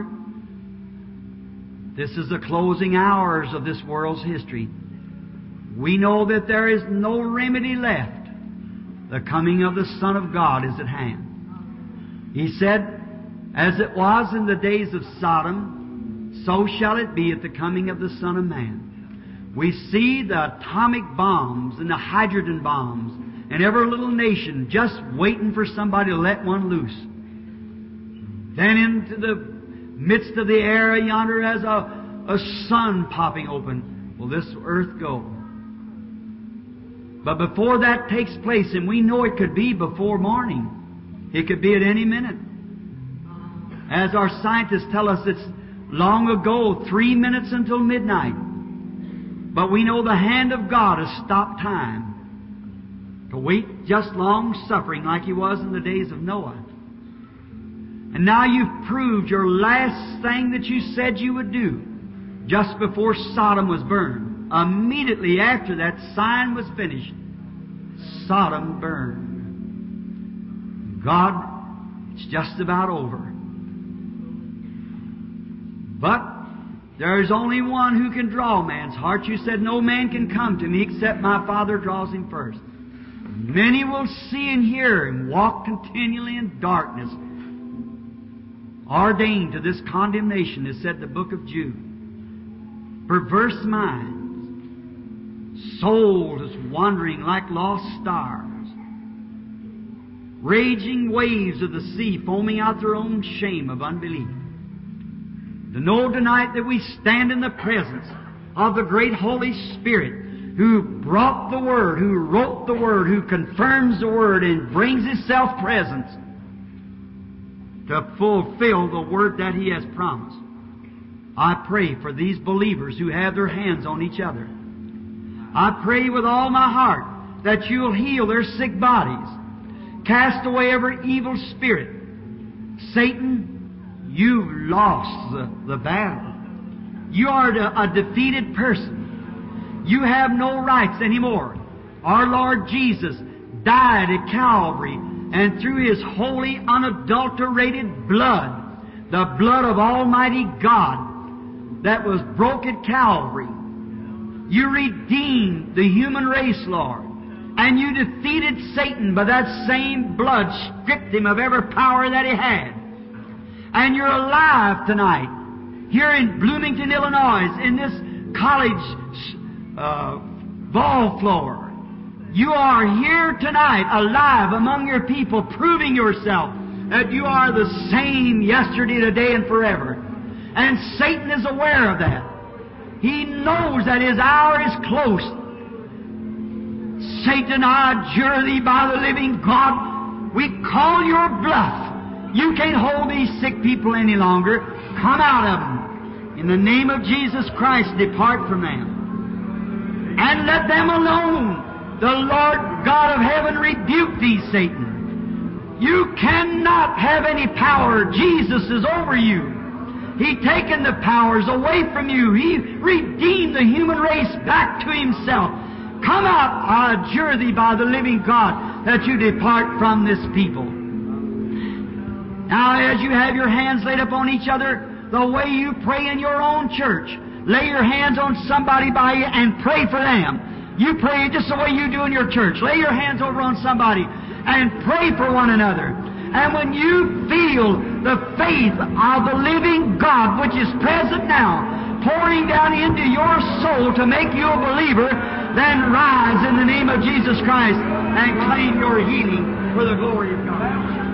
this is the closing hours of this world's history. We know that there is no remedy left. The coming of the Son of God is at hand. He said, As it was in the days of Sodom, so shall it be at the coming of the Son of Man. We see the atomic bombs and the hydrogen bombs and every little nation just waiting for somebody to let one loose. Then into the midst of the air yonder as a sun popping open, will this earth go. But before that takes place, and we know it could be before morning, it could be at any minute. As our scientists tell us, it's long ago, 3 minutes until midnight. But we know the hand of God has stopped time to wait just long suffering like He was in the days of Noah. And now you've proved your last thing that you said you would do just before Sodom was burned. Immediately after that sign was finished, Sodom burned. God, it's just about over. But there's only one who can draw man's heart. You said, no man can come to me except my Father draws him first. Many will see and hear and walk continually in darkness, ordained to this condemnation, as said the book of Jude. Perverse minds, souls wandering like lost stars, raging waves of the sea foaming out their own shame of unbelief. To know tonight that we stand in the presence of the great Holy Spirit who brought the Word, who wrote the Word, who confirms the Word and brings His self-presence to fulfill the Word that He has promised. I pray for these believers who have their hands on each other. I pray with all my heart that You'll heal their sick bodies, cast away every evil spirit. Satan, you've lost the battle. You are a defeated person. You have no rights anymore. Our Lord Jesus died at Calvary, and through His holy, unadulterated blood, the blood of Almighty God that was broke at Calvary, You redeemed the human race, Lord. And You defeated Satan by that same blood, stripped him of every power that he had. And You're alive tonight, here in Bloomington, Illinois, in this college ball floor. You are here tonight, alive among Your people, proving Yourself that You are the same yesterday, today, and forever. And Satan is aware of that. He knows that his hour is close. Satan, I adjure Thee by the living God, we call Your bluff. You can't hold these sick people any longer. Come out of them. In the name of Jesus Christ, depart from them. And let them alone. The Lord God of heaven rebuke Thee, Satan. You cannot have any power. Jesus is over you. He taken the powers away from you. He redeemed the human race back to Himself. Come out, I adjure Thee by the living God, that you depart from this people. Now, as you have your hands laid upon each other, the way you pray in your own church, lay your hands on somebody by you and pray for them. You pray just the way you do in your church. Lay your hands over on somebody and pray for one another. And when you feel the faith of the living God, which is present now, pouring down into your soul to make you a believer, then rise in the name of Jesus Christ and claim your healing for the glory of God.